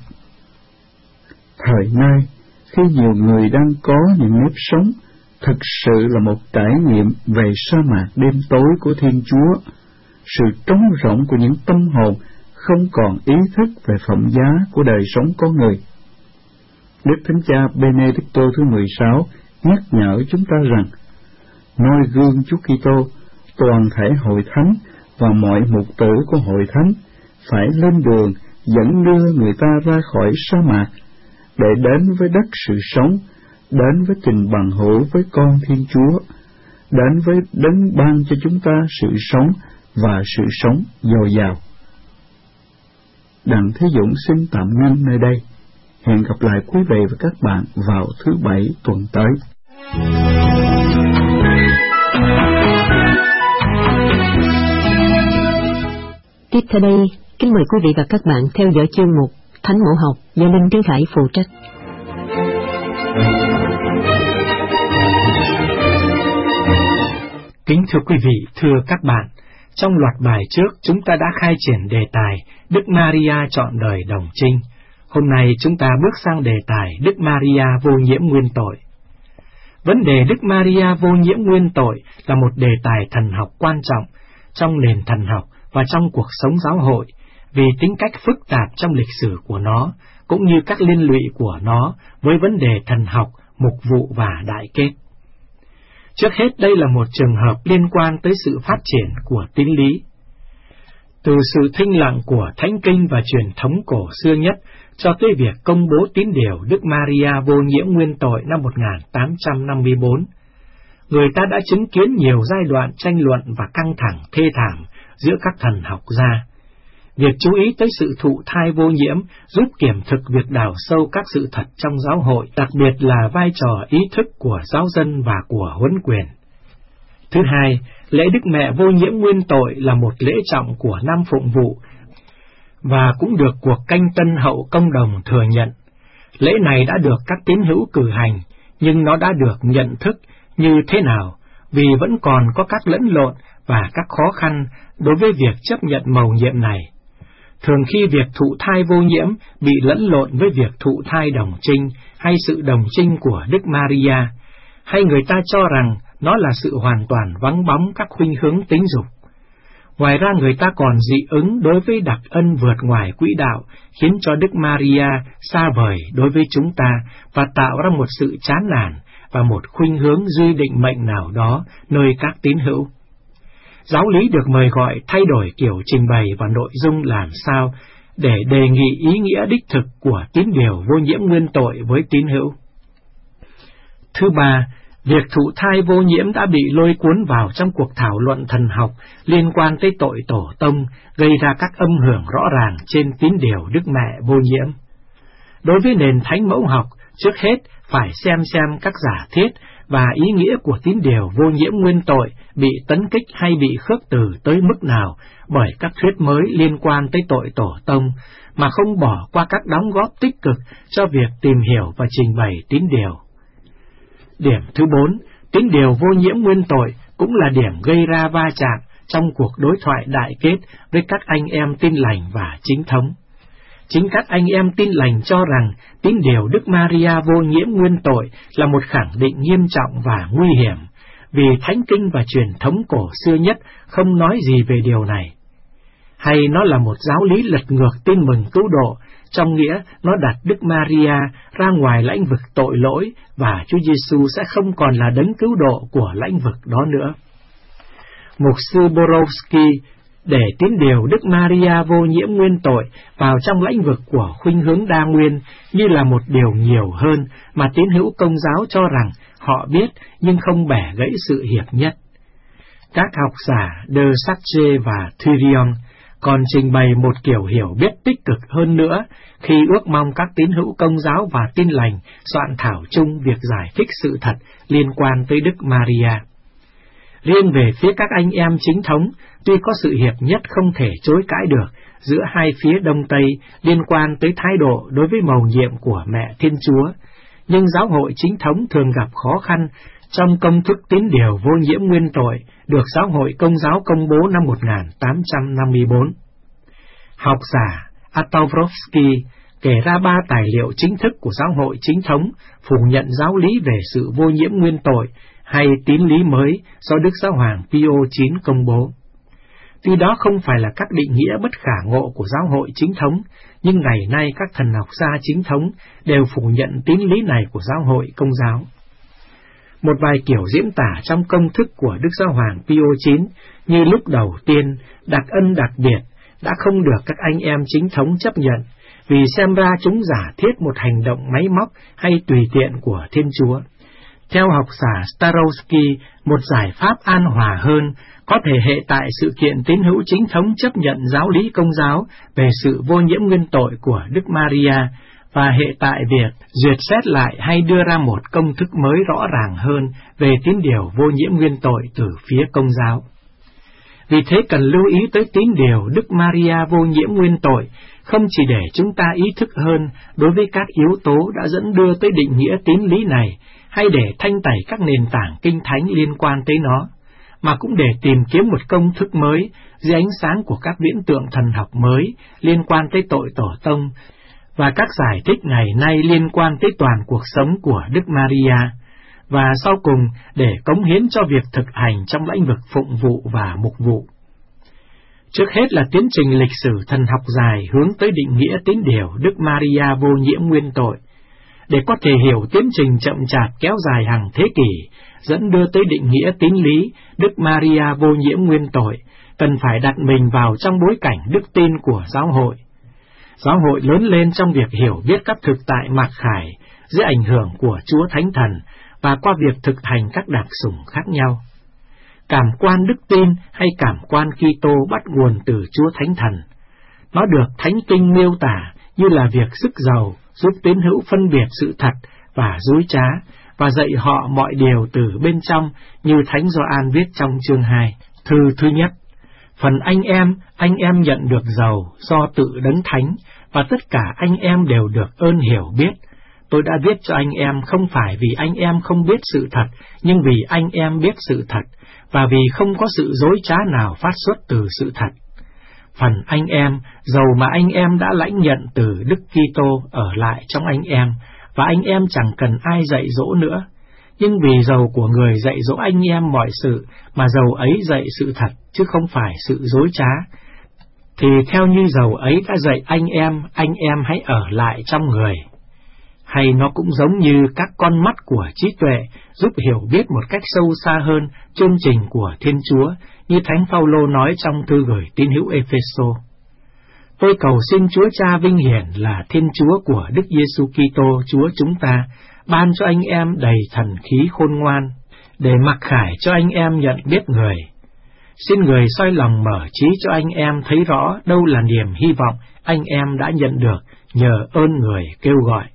E: Thời nay, khi nhiều người đang có những nếp sống thực sự là một trải nghiệm về sa mạc đêm tối của Thiên Chúa, sự trống rỗng của những tâm hồn không còn ý thức về phẩm giá của đời sống con người, Đức Thánh Cha Benedicto thứ mười sáu nhắc nhở chúng ta rằng, noi gương Chúa Kitô, toàn thể hội thánh và mọi mục tử của hội thánh phải lên đường dẫn đưa người ta ra khỏi sa mạc để đến với đất sự sống, đến với tình bằng hữu với con Thiên Chúa, đến với Đấng ban cho chúng ta sự sống và sự sống dồi dào. Đặng Thế Dũng xin tạm ngưng nơi đây. Hẹn gặp lại quý vị và các bạn vào thứ Bảy tuần tới.
A: Tiếp theo đây, kính mời quý vị và các bạn theo dõi chương mục Thánh Mẫu Học do Linh Tiến Khải phụ trách.
F: Kính thưa quý vị, thưa các bạn, trong loạt bài trước chúng ta đã khai triển đề tài Đức Maria trọn đời đồng trinh. Hôm nay chúng ta bước sang đề tài Đức Maria vô nhiễm nguyên tội. Vấn đề Đức Maria vô nhiễm nguyên tội là một đề tài thần học quan trọng trong nền thần học và trong cuộc sống giáo hội, vì tính cách phức tạp trong lịch sử của nó, cũng như các liên lụy của nó với vấn đề thần học, mục vụ và đại kết. Trước hết, đây là một trường hợp liên quan tới sự phát triển của tín lý. Từ sự thinh lặng của thánh kinh và truyền thống cổ xưa nhất cho tới việc công bố tín điều Đức Maria vô nhiễm nguyên tội năm một nghìn tám trăm năm mươi bốn, người ta đã chứng kiến nhiều giai đoạn tranh luận và căng thẳng thê thảm giữa các thần học gia. Việc chú ý tới sự thụ thai vô nhiễm giúp kiểm thực việc đào sâu các sự thật trong giáo hội, đặc biệt là vai trò ý thức của giáo dân và của huấn quyền. Thứ hai, lễ Đức Mẹ vô nhiễm nguyên tội là một lễ trọng của năm phụng vụ và cũng được cuộc canh tân hậu công đồng thừa nhận. Lễ này đã được các tín hữu cử hành, nhưng nó đã được nhận thức như thế nào, vì vẫn còn có các lẫn lộn và các khó khăn đối với việc chấp nhận mầu nhiệm này. Thường khi việc thụ thai vô nhiễm bị lẫn lộn với việc thụ thai đồng trinh hay sự đồng trinh của Đức Maria, hay người ta cho rằng nó là sự hoàn toàn vắng bóng các khuynh hướng tính dục. Ngoài ra người ta còn dị ứng đối với đặc ân vượt ngoài quỹ đạo, khiến cho Đức Maria xa vời đối với chúng ta và tạo ra một sự chán nản và một khuynh hướng duy định mệnh nào đó nơi các tín hữu. Giáo lý được mời gọi thay đổi kiểu trình bày và nội dung làm sao để đề nghị ý nghĩa đích thực của tín điều vô nhiễm nguyên tội với tín hữu. Thứ ba, việc thụ thai vô nhiễm đã bị lôi cuốn vào trong cuộc thảo luận thần học liên quan tới tội tổ tông, gây ra các âm hưởng rõ ràng trên tín điều Đức Mẹ vô nhiễm. Đối với nền thánh mẫu học, trước hết phải xem xem các giả thiết và ý nghĩa của tín điều vô nhiễm nguyên tội bị tấn kích hay bị khước từ tới mức nào bởi các thuyết mới liên quan tới tội tổ tông, mà không bỏ qua các đóng góp tích cực cho việc tìm hiểu và trình bày tín điều. Điểm thứ bốn, tín điều vô nhiễm nguyên tội cũng là điểm gây ra va chạm trong cuộc đối thoại đại kết với các anh em tin lành và chính thống. Chính các anh em tin lành cho rằng tín điều Đức Maria vô nhiễm nguyên tội là một khẳng định nghiêm trọng và nguy hiểm, vì thánh kinh và truyền thống cổ xưa nhất không nói gì về điều này. Hay nó là một giáo lý lật ngược tin mừng cứu độ, trong nghĩa nó đặt Đức Maria ra ngoài lãnh vực tội lỗi và Chúa Giêsu sẽ không còn là đấng cứu độ của lãnh vực đó nữa. Mục sư Borowski để tín điều Đức Maria vô nhiễm nguyên tội vào trong lãnh vực của khuynh hướng đa nguyên như là một điều nhiều hơn mà tín hữu Công giáo cho rằng họ biết nhưng không bẻ gãy sự hiệp nhất. Các học giả De Sache và Thurion còn trình bày một kiểu hiểu biết tích cực hơn nữa khi ước mong các tín hữu Công giáo và tin lành soạn thảo chung việc giải thích sự thật liên quan tới Đức Maria. Riêng về phía các anh em chính thống, tuy có sự hiệp nhất không thể chối cãi được giữa hai phía Đông Tây liên quan tới thái độ đối với mầu nhiệm của Mẹ Thiên Chúa, nhưng giáo hội chính thống thường gặp khó khăn trong công thức tín điều vô nhiễm nguyên tội được giáo hội Công giáo công bố năm một nghìn tám trăm năm mươi bốn. Học giả Atowrowski kể ra ba tài liệu chính thức của giáo hội chính thống phủ nhận giáo lý về sự vô nhiễm nguyên tội hay tín lý mới do Đức Giáo hoàng Pio chín công bố. Tuy đó không phải là các định nghĩa bất khả ngộ của giáo hội chính thống, nhưng ngày nay các thần học gia chính thống đều phủ nhận tín lý này của giáo hội Công giáo. Một vài kiểu diễn tả trong công thức của Đức Giáo hoàng Pio chín như lúc đầu tiên, đặc ân đặc biệt, đã không được các anh em chính thống chấp nhận, vì xem ra chúng giả thiết một hành động máy móc hay tùy tiện của Thiên Chúa. Theo học giả Starowski, một giải pháp an hòa hơn có thể hệ tại sự kiện tín hữu chính thống chấp nhận giáo lý Công giáo về sự vô nhiễm nguyên tội của Đức Maria, và hệ tại việc duyệt xét lại hay đưa ra một công thức mới rõ ràng hơn về tín điều vô nhiễm nguyên tội từ phía Công giáo. Vì thế cần lưu ý tới tín điều Đức Maria vô nhiễm nguyên tội, không chỉ để chúng ta ý thức hơn đối với các yếu tố đã dẫn đưa tới định nghĩa tín lý này, hay để thanh tẩy các nền tảng kinh thánh liên quan tới nó, mà cũng để tìm kiếm một công thức mới dưới ánh sáng của các viễn tượng thần học mới liên quan tới tội tổ tông, và các giải thích ngày nay liên quan tới toàn cuộc sống của Đức Maria, và sau cùng để cống hiến cho việc thực hành trong lĩnh vực phụng vụ và mục vụ. Trước hết là tiến trình lịch sử thần học dài hướng tới định nghĩa tín điều Đức Maria vô nhiễm nguyên tội. Để có thể hiểu tiến trình chậm chạp kéo dài hàng thế kỷ, dẫn đưa tới định nghĩa tín lý Đức Maria vô nhiễm nguyên tội, cần phải đặt mình vào trong bối cảnh đức tin của giáo hội. Giáo hội lớn lên trong việc hiểu biết các thực tại mặc khải dưới ảnh hưởng của Chúa Thánh Thần và qua việc thực hành các đặc sủng khác nhau. Cảm quan đức tin hay cảm quan Kitô bắt nguồn từ Chúa Thánh Thần. Nó được Thánh Kinh miêu tả như là việc sức giàu giúp tín hữu phân biệt sự thật và dối trá và dạy họ mọi điều từ bên trong như Thánh Gioan viết trong chương hai. Thư thứ nhất: phần anh em, anh em nhận được giàu do tự Đấng Thánh, và tất cả anh em đều được ơn hiểu biết. Tôi đã viết cho anh em không phải vì anh em không biết sự thật, nhưng vì anh em biết sự thật, và vì không có sự dối trá nào phát xuất từ sự thật. Phần anh em, dầu mà anh em đã lãnh nhận từ Đức Kitô ở lại trong anh em, và anh em chẳng cần ai dạy dỗ nữa. Nhưng vì dầu của người dạy dỗ anh em mọi sự, mà dầu ấy dạy sự thật, chứ không phải sự dối trá, thì theo như dầu ấy đã dạy anh em, anh em hãy ở lại trong người. Hay nó cũng giống như các con mắt của trí tuệ, giúp hiểu biết một cách sâu xa hơn chương trình của Thiên Chúa, như Thánh Phaolô nói trong thư gửi tín hữu Ê-phê-sô. Tôi cầu xin Chúa Cha vinh hiển là Thiên Chúa của Đức Giêsu Kitô Chúa chúng ta, ban cho anh em đầy thần khí khôn ngoan, để mặc khải cho anh em nhận biết người. Xin người soi lòng mở trí cho anh em thấy rõ đâu là niềm hy vọng anh em đã nhận được nhờ ơn người kêu gọi.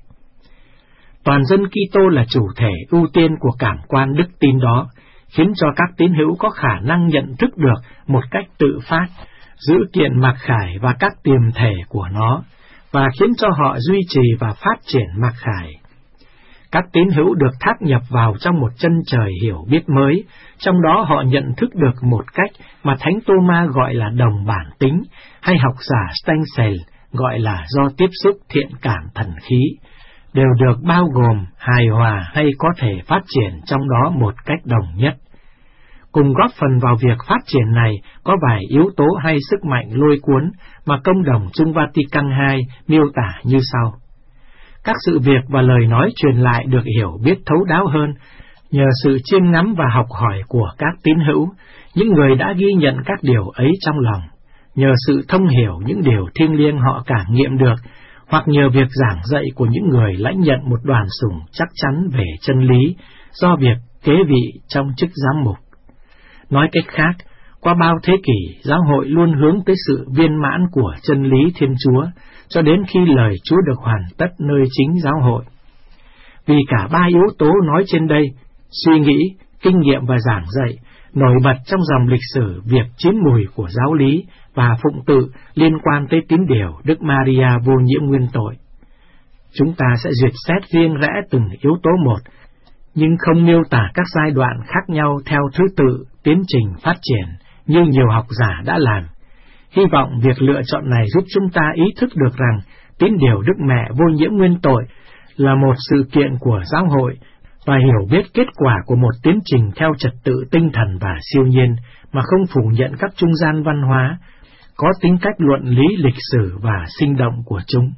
F: Toàn dân Kitô là chủ thể ưu tiên của cảm quan đức tin đó, khiến cho các tín hữu có khả năng nhận thức được một cách tự phát dữ kiện mặc khải và các tiềm thể của nó, và khiến cho họ duy trì và phát triển mặc khải. Các tín hữu được thác nhập vào trong một chân trời hiểu biết mới, trong đó họ nhận thức được một cách mà Thánh Tô-ma gọi là đồng bản tính, hay học giả Stencil gọi là do tiếp xúc thiện cảm thần khí, đều được bao gồm, hài hòa hay có thể phát triển trong đó một cách đồng nhất. Cùng góp phần vào việc phát triển này có vài yếu tố hay sức mạnh lôi cuốn mà Công đồng Chung Vatican hai miêu tả như sau. Các sự việc và lời nói truyền lại được hiểu biết thấu đáo hơn nhờ sự chiêm ngắm và học hỏi của các tín hữu, những người đã ghi nhận các điều ấy trong lòng, nhờ sự thông hiểu những điều thiêng liêng họ cảm nghiệm được, hoặc nhờ việc giảng dạy của những người lãnh nhận một đoàn sủng chắc chắn về chân lý do việc kế vị trong chức giám mục. Nói cách khác, qua bao thế kỷ, giáo hội luôn hướng tới sự viên mãn của chân lý Thiên Chúa, cho đến khi lời Chúa được hoàn tất nơi chính giáo hội. Vì cả ba yếu tố nói trên đây, suy nghĩ, kinh nghiệm và giảng dạy, nổi bật trong dòng lịch sử việc chín mùi của giáo lý và phụng tự liên quan tới tín điều Đức Maria vô nhiễm nguyên tội. Chúng ta sẽ duyệt xét riêng rẽ từng yếu tố một, nhưng không miêu tả các giai đoạn khác nhau theo thứ tự tiến trình phát triển như nhiều học giả đã làm. Hy vọng việc lựa chọn này giúp chúng ta ý thức được rằng tín điều Đức Mẹ vô nhiễm nguyên tội là một sự kiện của giáo hội và hiểu biết kết quả của một tiến trình theo trật tự tinh thần và siêu nhiên mà không phủ nhận các trung gian văn hóa, có tính cách luận lý lịch sử và sinh động của chúng.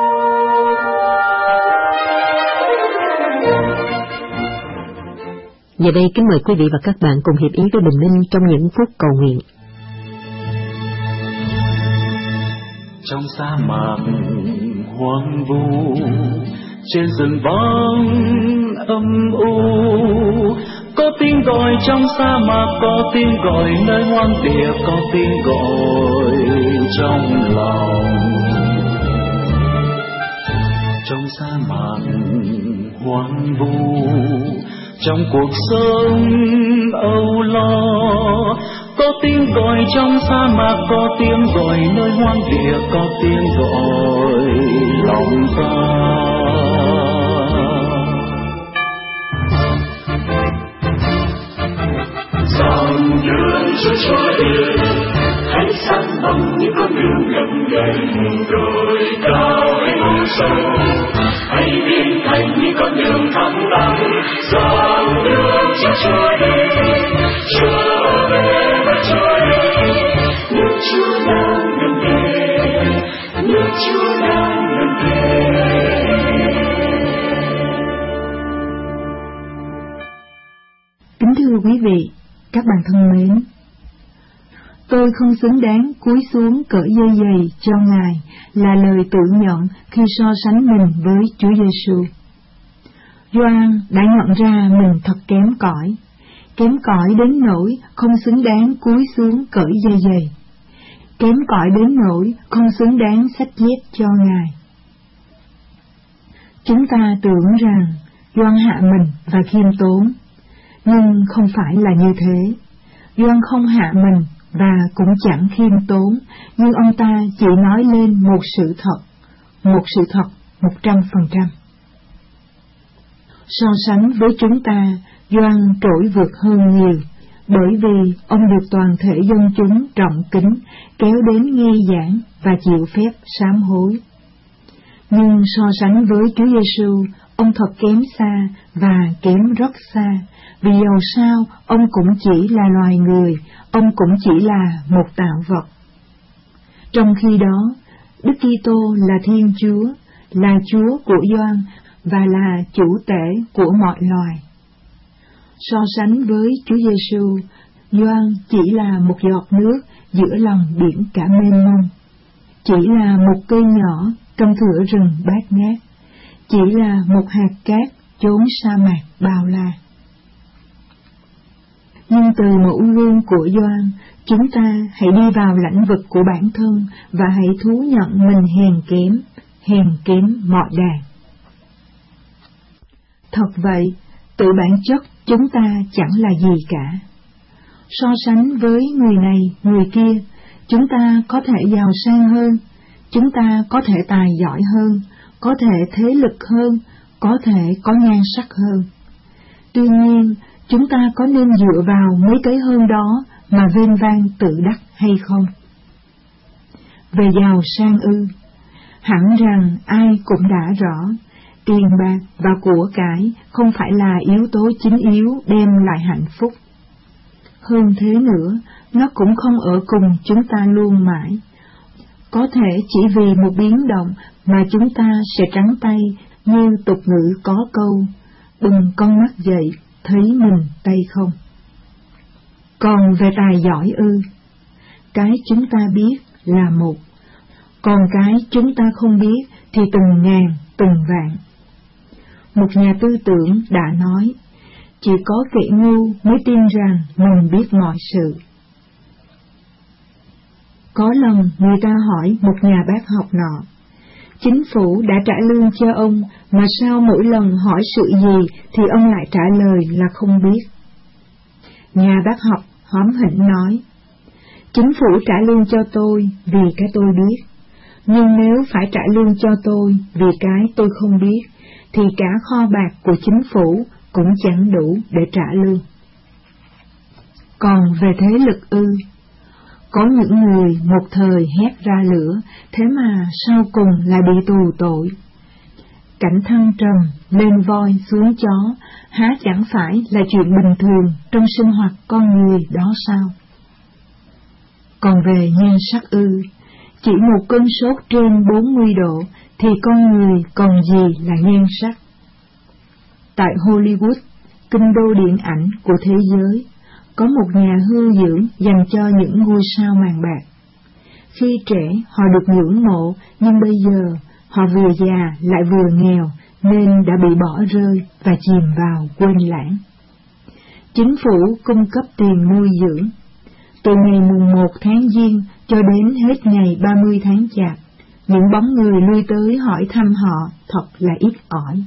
A: Giờ đây kính mời quý vị và các bạn cùng hiệp ý với Bình Minh trong những phút cầu nguyện.
B: Trong sa mạc hoang vu, trên rừng vắng âm u, có tiếng gọi trong sa mạc, có tiếng gọi nơi hoang địa, có tiếng gọi trong lòng. Trong sa mạc hoang vu, trong cuộc sống âu lo, có tiếng gọi trong sa mạc, có tiếng gọi nơi hoang địa, có tiếng gọi lòng ta.
D: Dòng đường cho Chúa đi, hãy săn bằng những con đường gập ghềnh, đồi cao hay núi sâu, hãy biến thành những con đường thẳng tắp. Dòng đường cho Chúa đi, Chúa về và Chúa đi, nước Chúa đang gần về, nước Chúa đang gần về.
G: Kính thưa quý vị, các bạn thân mến, tôi không xứng đáng cúi xuống cởi dây giày cho Ngài, là lời tự nhận khi so sánh mình với Chúa Giêsu. Gioan đã nhận ra mình thật kém cỏi, kém cỏi đến nỗi không xứng đáng cúi xuống cởi dây giày, kém cỏi đến nỗi không xứng đáng xách dép cho Ngài. Chúng ta tưởng rằng Gioan hạ mình và khiêm tốn, nhưng không phải là như thế. Gioan không hạ mình và cũng chẳng khiêm tốn, nhưng ông ta chỉ nói lên một sự thật, một sự thật một trăm phần trăm. So sánh với chúng ta, Gioan trỗi vượt hơn nhiều, bởi vì ông được toàn thể dân chúng trọng kính kéo đến nghe giảng và chịu phép sám hối. Nhưng so sánh với Chúa Giêsu, ông thật kém xa và kém rất xa, vì dầu sao ông cũng chỉ là loài người, ông cũng chỉ là một tạo vật. Trong khi đó, Đức Kitô là Thiên Chúa, là Chúa của Gioan và là chủ tể của mọi loài. So sánh với Chúa Giêsu, Gioan chỉ là một giọt nước giữa lòng biển cả mênh mông, chỉ là một cây nhỏ trong thửa rừng bát ngát, chỉ là một hạt cát chốn sa mạc bao la. Nhưng từ mẫu gương của Gioan, chúng ta hãy đi vào lãnh vực của bản thân và hãy thú nhận mình hèn kém, hèn kém mọi đàn. Thật vậy, tự bản chất chúng ta chẳng là gì cả. So sánh với người này, người kia, chúng ta có thể giàu sang hơn, chúng ta có thể tài giỏi hơn, có thể thế lực hơn, có thể có nhan sắc hơn. Tuy nhiên, chúng ta có nên dựa vào mấy cái hơn đó mà vênh vang tự đắc hay không? Về giàu sang ư, hẳn rằng ai cũng đã rõ, tiền bạc và của cải không phải là yếu tố chính yếu đem lại hạnh phúc. Hơn thế nữa, nó cũng không ở cùng chúng ta luôn mãi. Có thể chỉ vì một biến động mà chúng ta sẽ trắng tay, như tục ngữ có câu, bừng con mắt dậy, thấy mình tay không. Còn về tài giỏi ư, cái chúng ta biết là một, còn cái chúng ta không biết thì từng ngàn, từng vạn. Một nhà tư tưởng đã nói, chỉ có kẻ ngu mới tin rằng mình biết mọi sự. Có lần người ta hỏi một nhà bác học nọ, chính phủ đã trả lương cho ông, mà sao mỗi lần hỏi sự gì thì ông lại trả lời là không biết? Nhà bác học hóm hỉnh nói, chính phủ trả lương cho tôi vì cái tôi biết, nhưng nếu phải trả lương cho tôi vì cái tôi không biết, thì cả kho bạc của chính phủ cũng chẳng đủ để trả lương. Còn về thế lực ư, có những người một thời hét ra lửa, thế mà sau cùng lại bị tù tội. Cảnh thăng trầm, lên voi xuống chó, há chẳng phải là chuyện bình thường trong sinh hoạt con người đó sao? Còn về nhan sắc ư, chỉ một cơn sốt trên bốn mươi độ thì con người còn gì là nhan sắc. Tại Hollywood, kinh đô điện ảnh của thế giới, có một nhà hư dưỡng dành cho những ngôi sao màn bạc. Khi trẻ họ được ngưỡng mộ, nhưng bây giờ họ vừa già lại vừa nghèo nên đã bị bỏ rơi và chìm vào quên lãng. Chính phủ cung cấp tiền nuôi dưỡng. Từ ngày mùng một tháng Giêng cho đến hết ngày ba mươi tháng Chạp, những bóng người lui tới hỏi thăm họ thật là ít ỏi.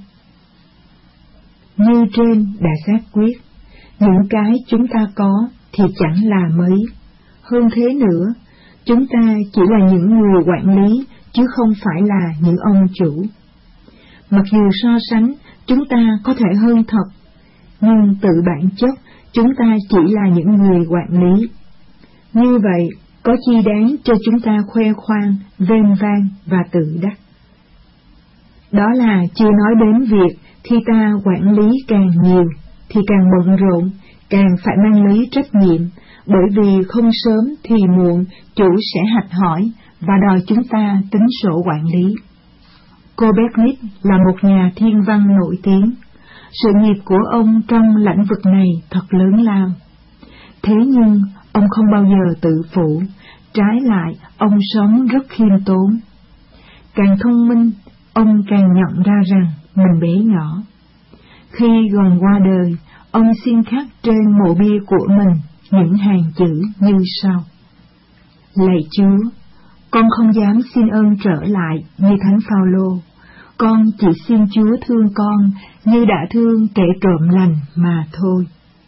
G: Như trên đã xác quyết, những cái chúng ta có thì chẳng là mấy. Hơn thế nữa, chúng ta chỉ là những người quản lý, chứ không phải là những ông chủ. Mặc dù so sánh, chúng ta có thể hơn thật, nhưng tự bản chất, chúng ta chỉ là những người quản lý. Như vậy, có chi đáng cho chúng ta khoe khoang, vênh vang và tự đắc. Đó là chưa nói đến việc khi ta quản lý càng nhiều, thì càng bận rộn, càng phải mang lấy trách nhiệm, bởi vì không sớm thì muộn chủ sẽ hạch hỏi và đòi chúng ta tính sổ quản lý. Copernic là một nhà thiên văn nổi tiếng. Sự nghiệp của ông trong lĩnh vực này thật lớn lao. Thế nhưng, ông không bao giờ tự phụ, trái lại ông sống rất khiêm tốn. Càng thông minh, ông càng nhận ra rằng mình bé nhỏ. Khi gần qua đời, ông xin khắc trên mộ bia của mình những hàng chữ như sau: Lạy Chúa, con không dám xin ơn trở lại như Thánh Phaolô, con chỉ xin Chúa thương con như đã thương kẻ trộm lành mà thôi.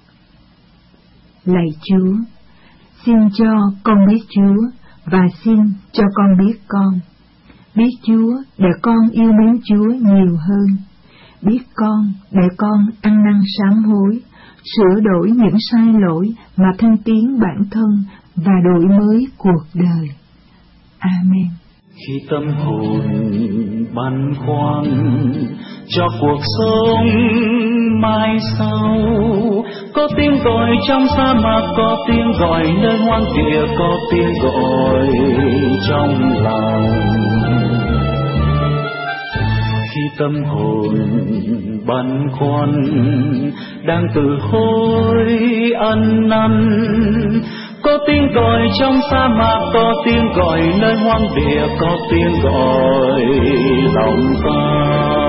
G: Lạy Chúa, xin cho con biết Chúa và xin cho con biết con. Biết Chúa để con yêu mến Chúa nhiều hơn. Biết con để con ăn năn sám hối, sửa đổi những sai lỗi mà thăng tiến bản thân và đổi mới cuộc đời. Amen.
B: Khi tâm hồn băn khoăn cho cuộc sống mai sau, có tiếng gọi trong sa mạc, có tiếng gọi nơi hoang địa, có tiếng gọi trong lòng. Khi tâm hồn băn khoăn đang tự hối ăn năn, có tiếng gọi trong sa mạc, có tiếng gọi nơi hoang địa, có tiếng gọi lòng ta.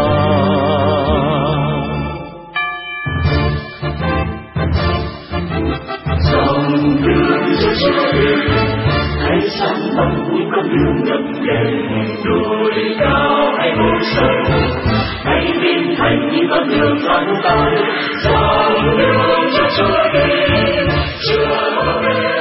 D: Dòng đường cho Chúa đi, hãy sáng bằng những con đường ngập ngừng, đồi cao hay hồ sâu, hãy biến thành những con đường vắng tay. Dòng đường cho Chúa đi, Chúa về.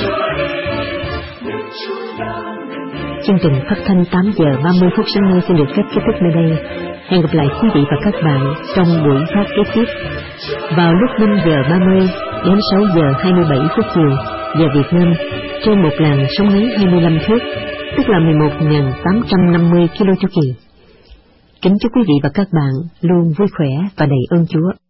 A: Chương trình phát thanh tám giờ ba mươi phút sáng nay xin được phép kết thúc nơi đây. Hẹn gặp lại quý vị và các bạn trong buổi phát kế tiếp vào lúc năm giờ ba mươi đến sáu giờ hai mươi bảy phút chiều giờ Việt Nam trên một làn sóng ngắn hai mươi lăm thước, tức là mười một nghìn tám trăm năm mươi ki lô chu kỳ. Kính chúc quý vị và các bạn luôn vui khỏe và đầy ơn Chúa.